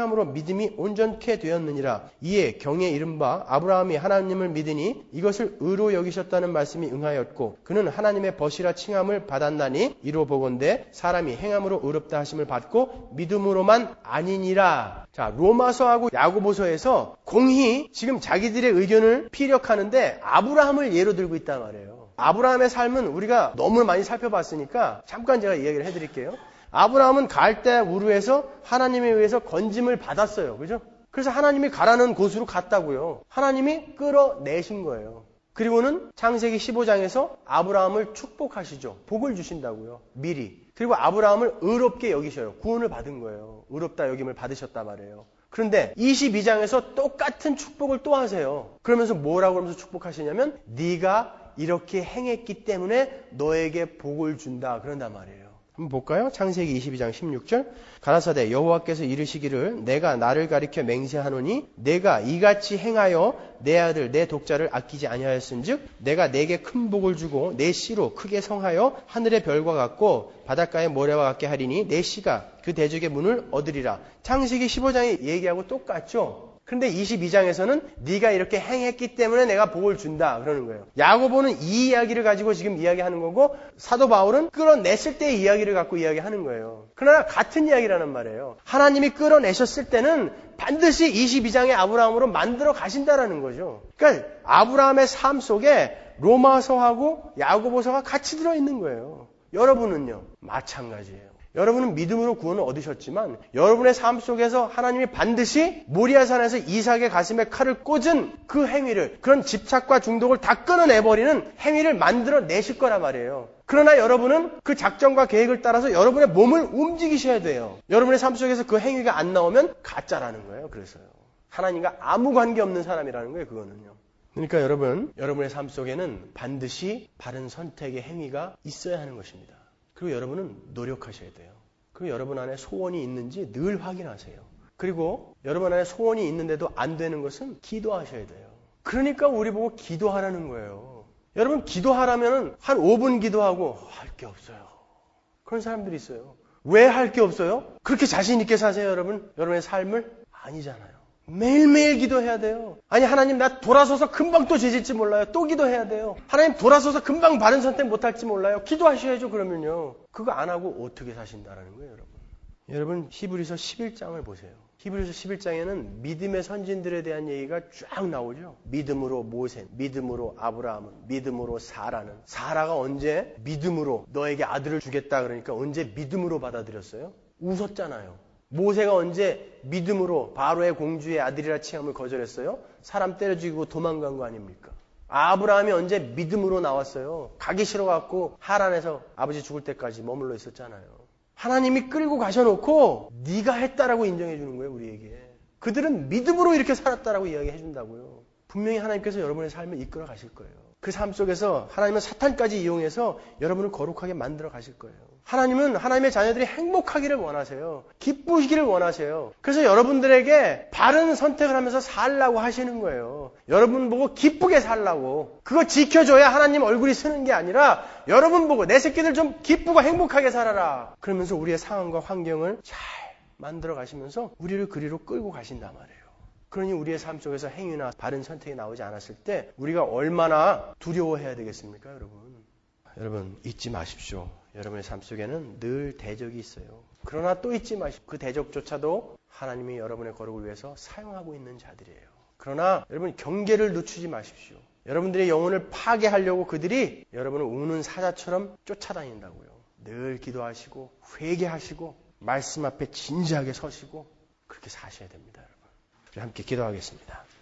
행함으로 믿음이 온전케 되었느니라. 이에 경에 이른바 아브라함이 하나님을 믿으니 이것을 의로 여기셨다는 말씀이 응하였고 그는 하나님의 벗이라 칭함을 받았나니 이로 보건대 사람이 행함으로 의롭다 하심을 받고 믿음으로만 아니니라. 자, 로마서하고 야고보서에서 공히 지금 자기들의 의견을 피력하는데 아브라함을 예로 들고 있단 말이에요. 아브라함의 삶은 우리가 너무 많이 살펴봤으니까 잠깐 제가 이야기를 해드릴게요. 아브라함은 갈대 우르에서 하나님에 의해서 건짐을 받았어요. 그죠? 그래서 하나님이 가라는 곳으로 갔다고요. 하나님이 끌어내신 거예요. 그리고는 창세기 십오 장에서 아브라함을 축복하시죠. 복을 주신다고요. 미리. 그리고 아브라함을 의롭게 여기셔요. 구원을 받은 거예요. 의롭다 여김을 받으셨단 말이에요. 그런데 이십이 장에서 똑같은 축복을 또 하세요. 그러면서 뭐라고 하면서 축복하시냐면 네가 이렇게 행했기 때문에 너에게 복을 준다. 그런단 말이에요. 한번 볼까요? 창세기 이십이 장 십육 절. 가라사대 여호와께서 이르시기를 내가 나를 가리켜 맹세하노니 내가 이같이 행하여 내 아들 내 독자를 아끼지 아니하였은즉 내가 내게 큰 복을 주고 내 씨로 크게 성하여 하늘의 별과 같고 바닷가의 모래와 같게 하리니 내 씨가 그 대적의 문을 얻으리라. 창세기 십오 장의 얘기하고 똑같죠? 그런데 이십이 장에서는 네가 이렇게 행했기 때문에 내가 복을 준다 그러는 거예요. 야고보는 이 이야기를 가지고 지금 이야기하는 거고 사도 바울은 끌어냈을 때의 이야기를 갖고 이야기하는 거예요. 그러나 같은 이야기라는 말이에요. 하나님이 끌어내셨을 때는 반드시 이십이 장의 아브라함으로 만들어 가신다라는 거죠. 그러니까 아브라함의 삶 속에 로마서하고 야고보서가 같이 들어있는 거예요. 여러분은요? 마찬가지예요. 여러분은 믿음으로 구원을 얻으셨지만 여러분의 삶 속에서 하나님이 반드시 모리아산에서 이삭의 가슴에 칼을 꽂은 그 행위를, 그런 집착과 중독을 다 끊어내버리는 행위를 만들어 내실 거란 말이에요. 그러나 여러분은 그 작전과 계획을 따라서 여러분의 몸을 움직이셔야 돼요. 여러분의 삶 속에서 그 행위가 안 나오면 가짜라는 거예요. 그래서요. 하나님과 아무 관계없는 사람이라는 거예요. 그거는요. 그러니까 여러분, 여러분의 삶 속에는 반드시 바른 선택의 행위가 있어야 하는 것입니다. 그리고 여러분은 노력하셔야 돼요. 그리고 여러분 안에 소원이 있는지 늘 확인하세요. 그리고 여러분 안에 소원이 있는데도 안 되는 것은 기도하셔야 돼요. 그러니까 우리 보고 기도하라는 거예요. 여러분 기도하라면 한 오 분 기도하고 할 게 없어요. 그런 사람들이 있어요. 왜 할 게 없어요? 그렇게 자신 있게 사세요, 여러분? 여러분의 삶을? 아니잖아요. 매일매일 기도해야 돼요. 아니 하나님 나 돌아서서 금방 또 죄짓지 몰라요. 또 기도해야 돼요. 하나님 돌아서서 금방 바른 선택 못할지 몰라요. 기도하셔야죠. 그러면요. 그거 안 하고 어떻게 사신다라는 거예요. 여러분. 여러분 히브리서 십일 장을 보세요. 히브리서 십일 장에는 믿음의 선진들에 대한 얘기가 쫙 나오죠. 믿음으로 모세, 믿음으로 아브라함은, 믿음으로 사라는. 사라가 언제 믿음으로 너에게 아들을 주겠다 그러니까 언제 믿음으로 받아들였어요? 웃었잖아요. 모세가 언제 믿음으로 바로의 공주의 아들이라 칭함을 거절했어요? 사람 때려 죽이고 도망간 거 아닙니까? 아브라함이 언제 믿음으로 나왔어요? 가기 싫어갖고 하란에서 아버지 죽을 때까지 머물러 있었잖아요. 하나님이 끌고 가셔놓고 네가 했다라고 인정해 주는 거예요. 우리에게. 그들은 믿음으로 이렇게 살았다라고 이야기해 준다고요. 분명히 하나님께서 여러분의 삶을 이끌어 가실 거예요. 그 삶 속에서 하나님은 사탄까지 이용해서 여러분을 거룩하게 만들어 가실 거예요. 하나님은 하나님의 자녀들이 행복하기를 원하세요. 기쁘시기를 원하세요. 그래서 여러분들에게 바른 선택을 하면서 살라고 하시는 거예요. 여러분 보고 기쁘게 살라고. 그거 지켜줘야 하나님 얼굴이 쓰는 게 아니라 여러분 보고 내 새끼들 좀 기쁘고 행복하게 살아라. 그러면서 우리의 상황과 환경을 잘 만들어 가시면서 우리를 그리로 끌고 가신단 말이에요. 그러니 우리의 삶 속에서 행위나 바른 선택이 나오지 않았을 때 우리가 얼마나 두려워해야 되겠습니까, 여러분? 여러분 잊지 마십시오. 여러분의 삶 속에는 늘 대적이 있어요. 그러나 또 잊지 마십시오. 그 대적조차도 하나님이 여러분의 거룩을 위해서 사용하고 있는 자들이에요. 그러나 여러분 경계를 늦추지 마십시오. 여러분들의 영혼을 파괴하려고 그들이 여러분을 우는 사자처럼 쫓아다닌다고요. 늘 기도하시고 회개하시고 말씀 앞에 진지하게 서시고 그렇게 사셔야 됩니다. 여러분. 우리 함께 기도하겠습니다.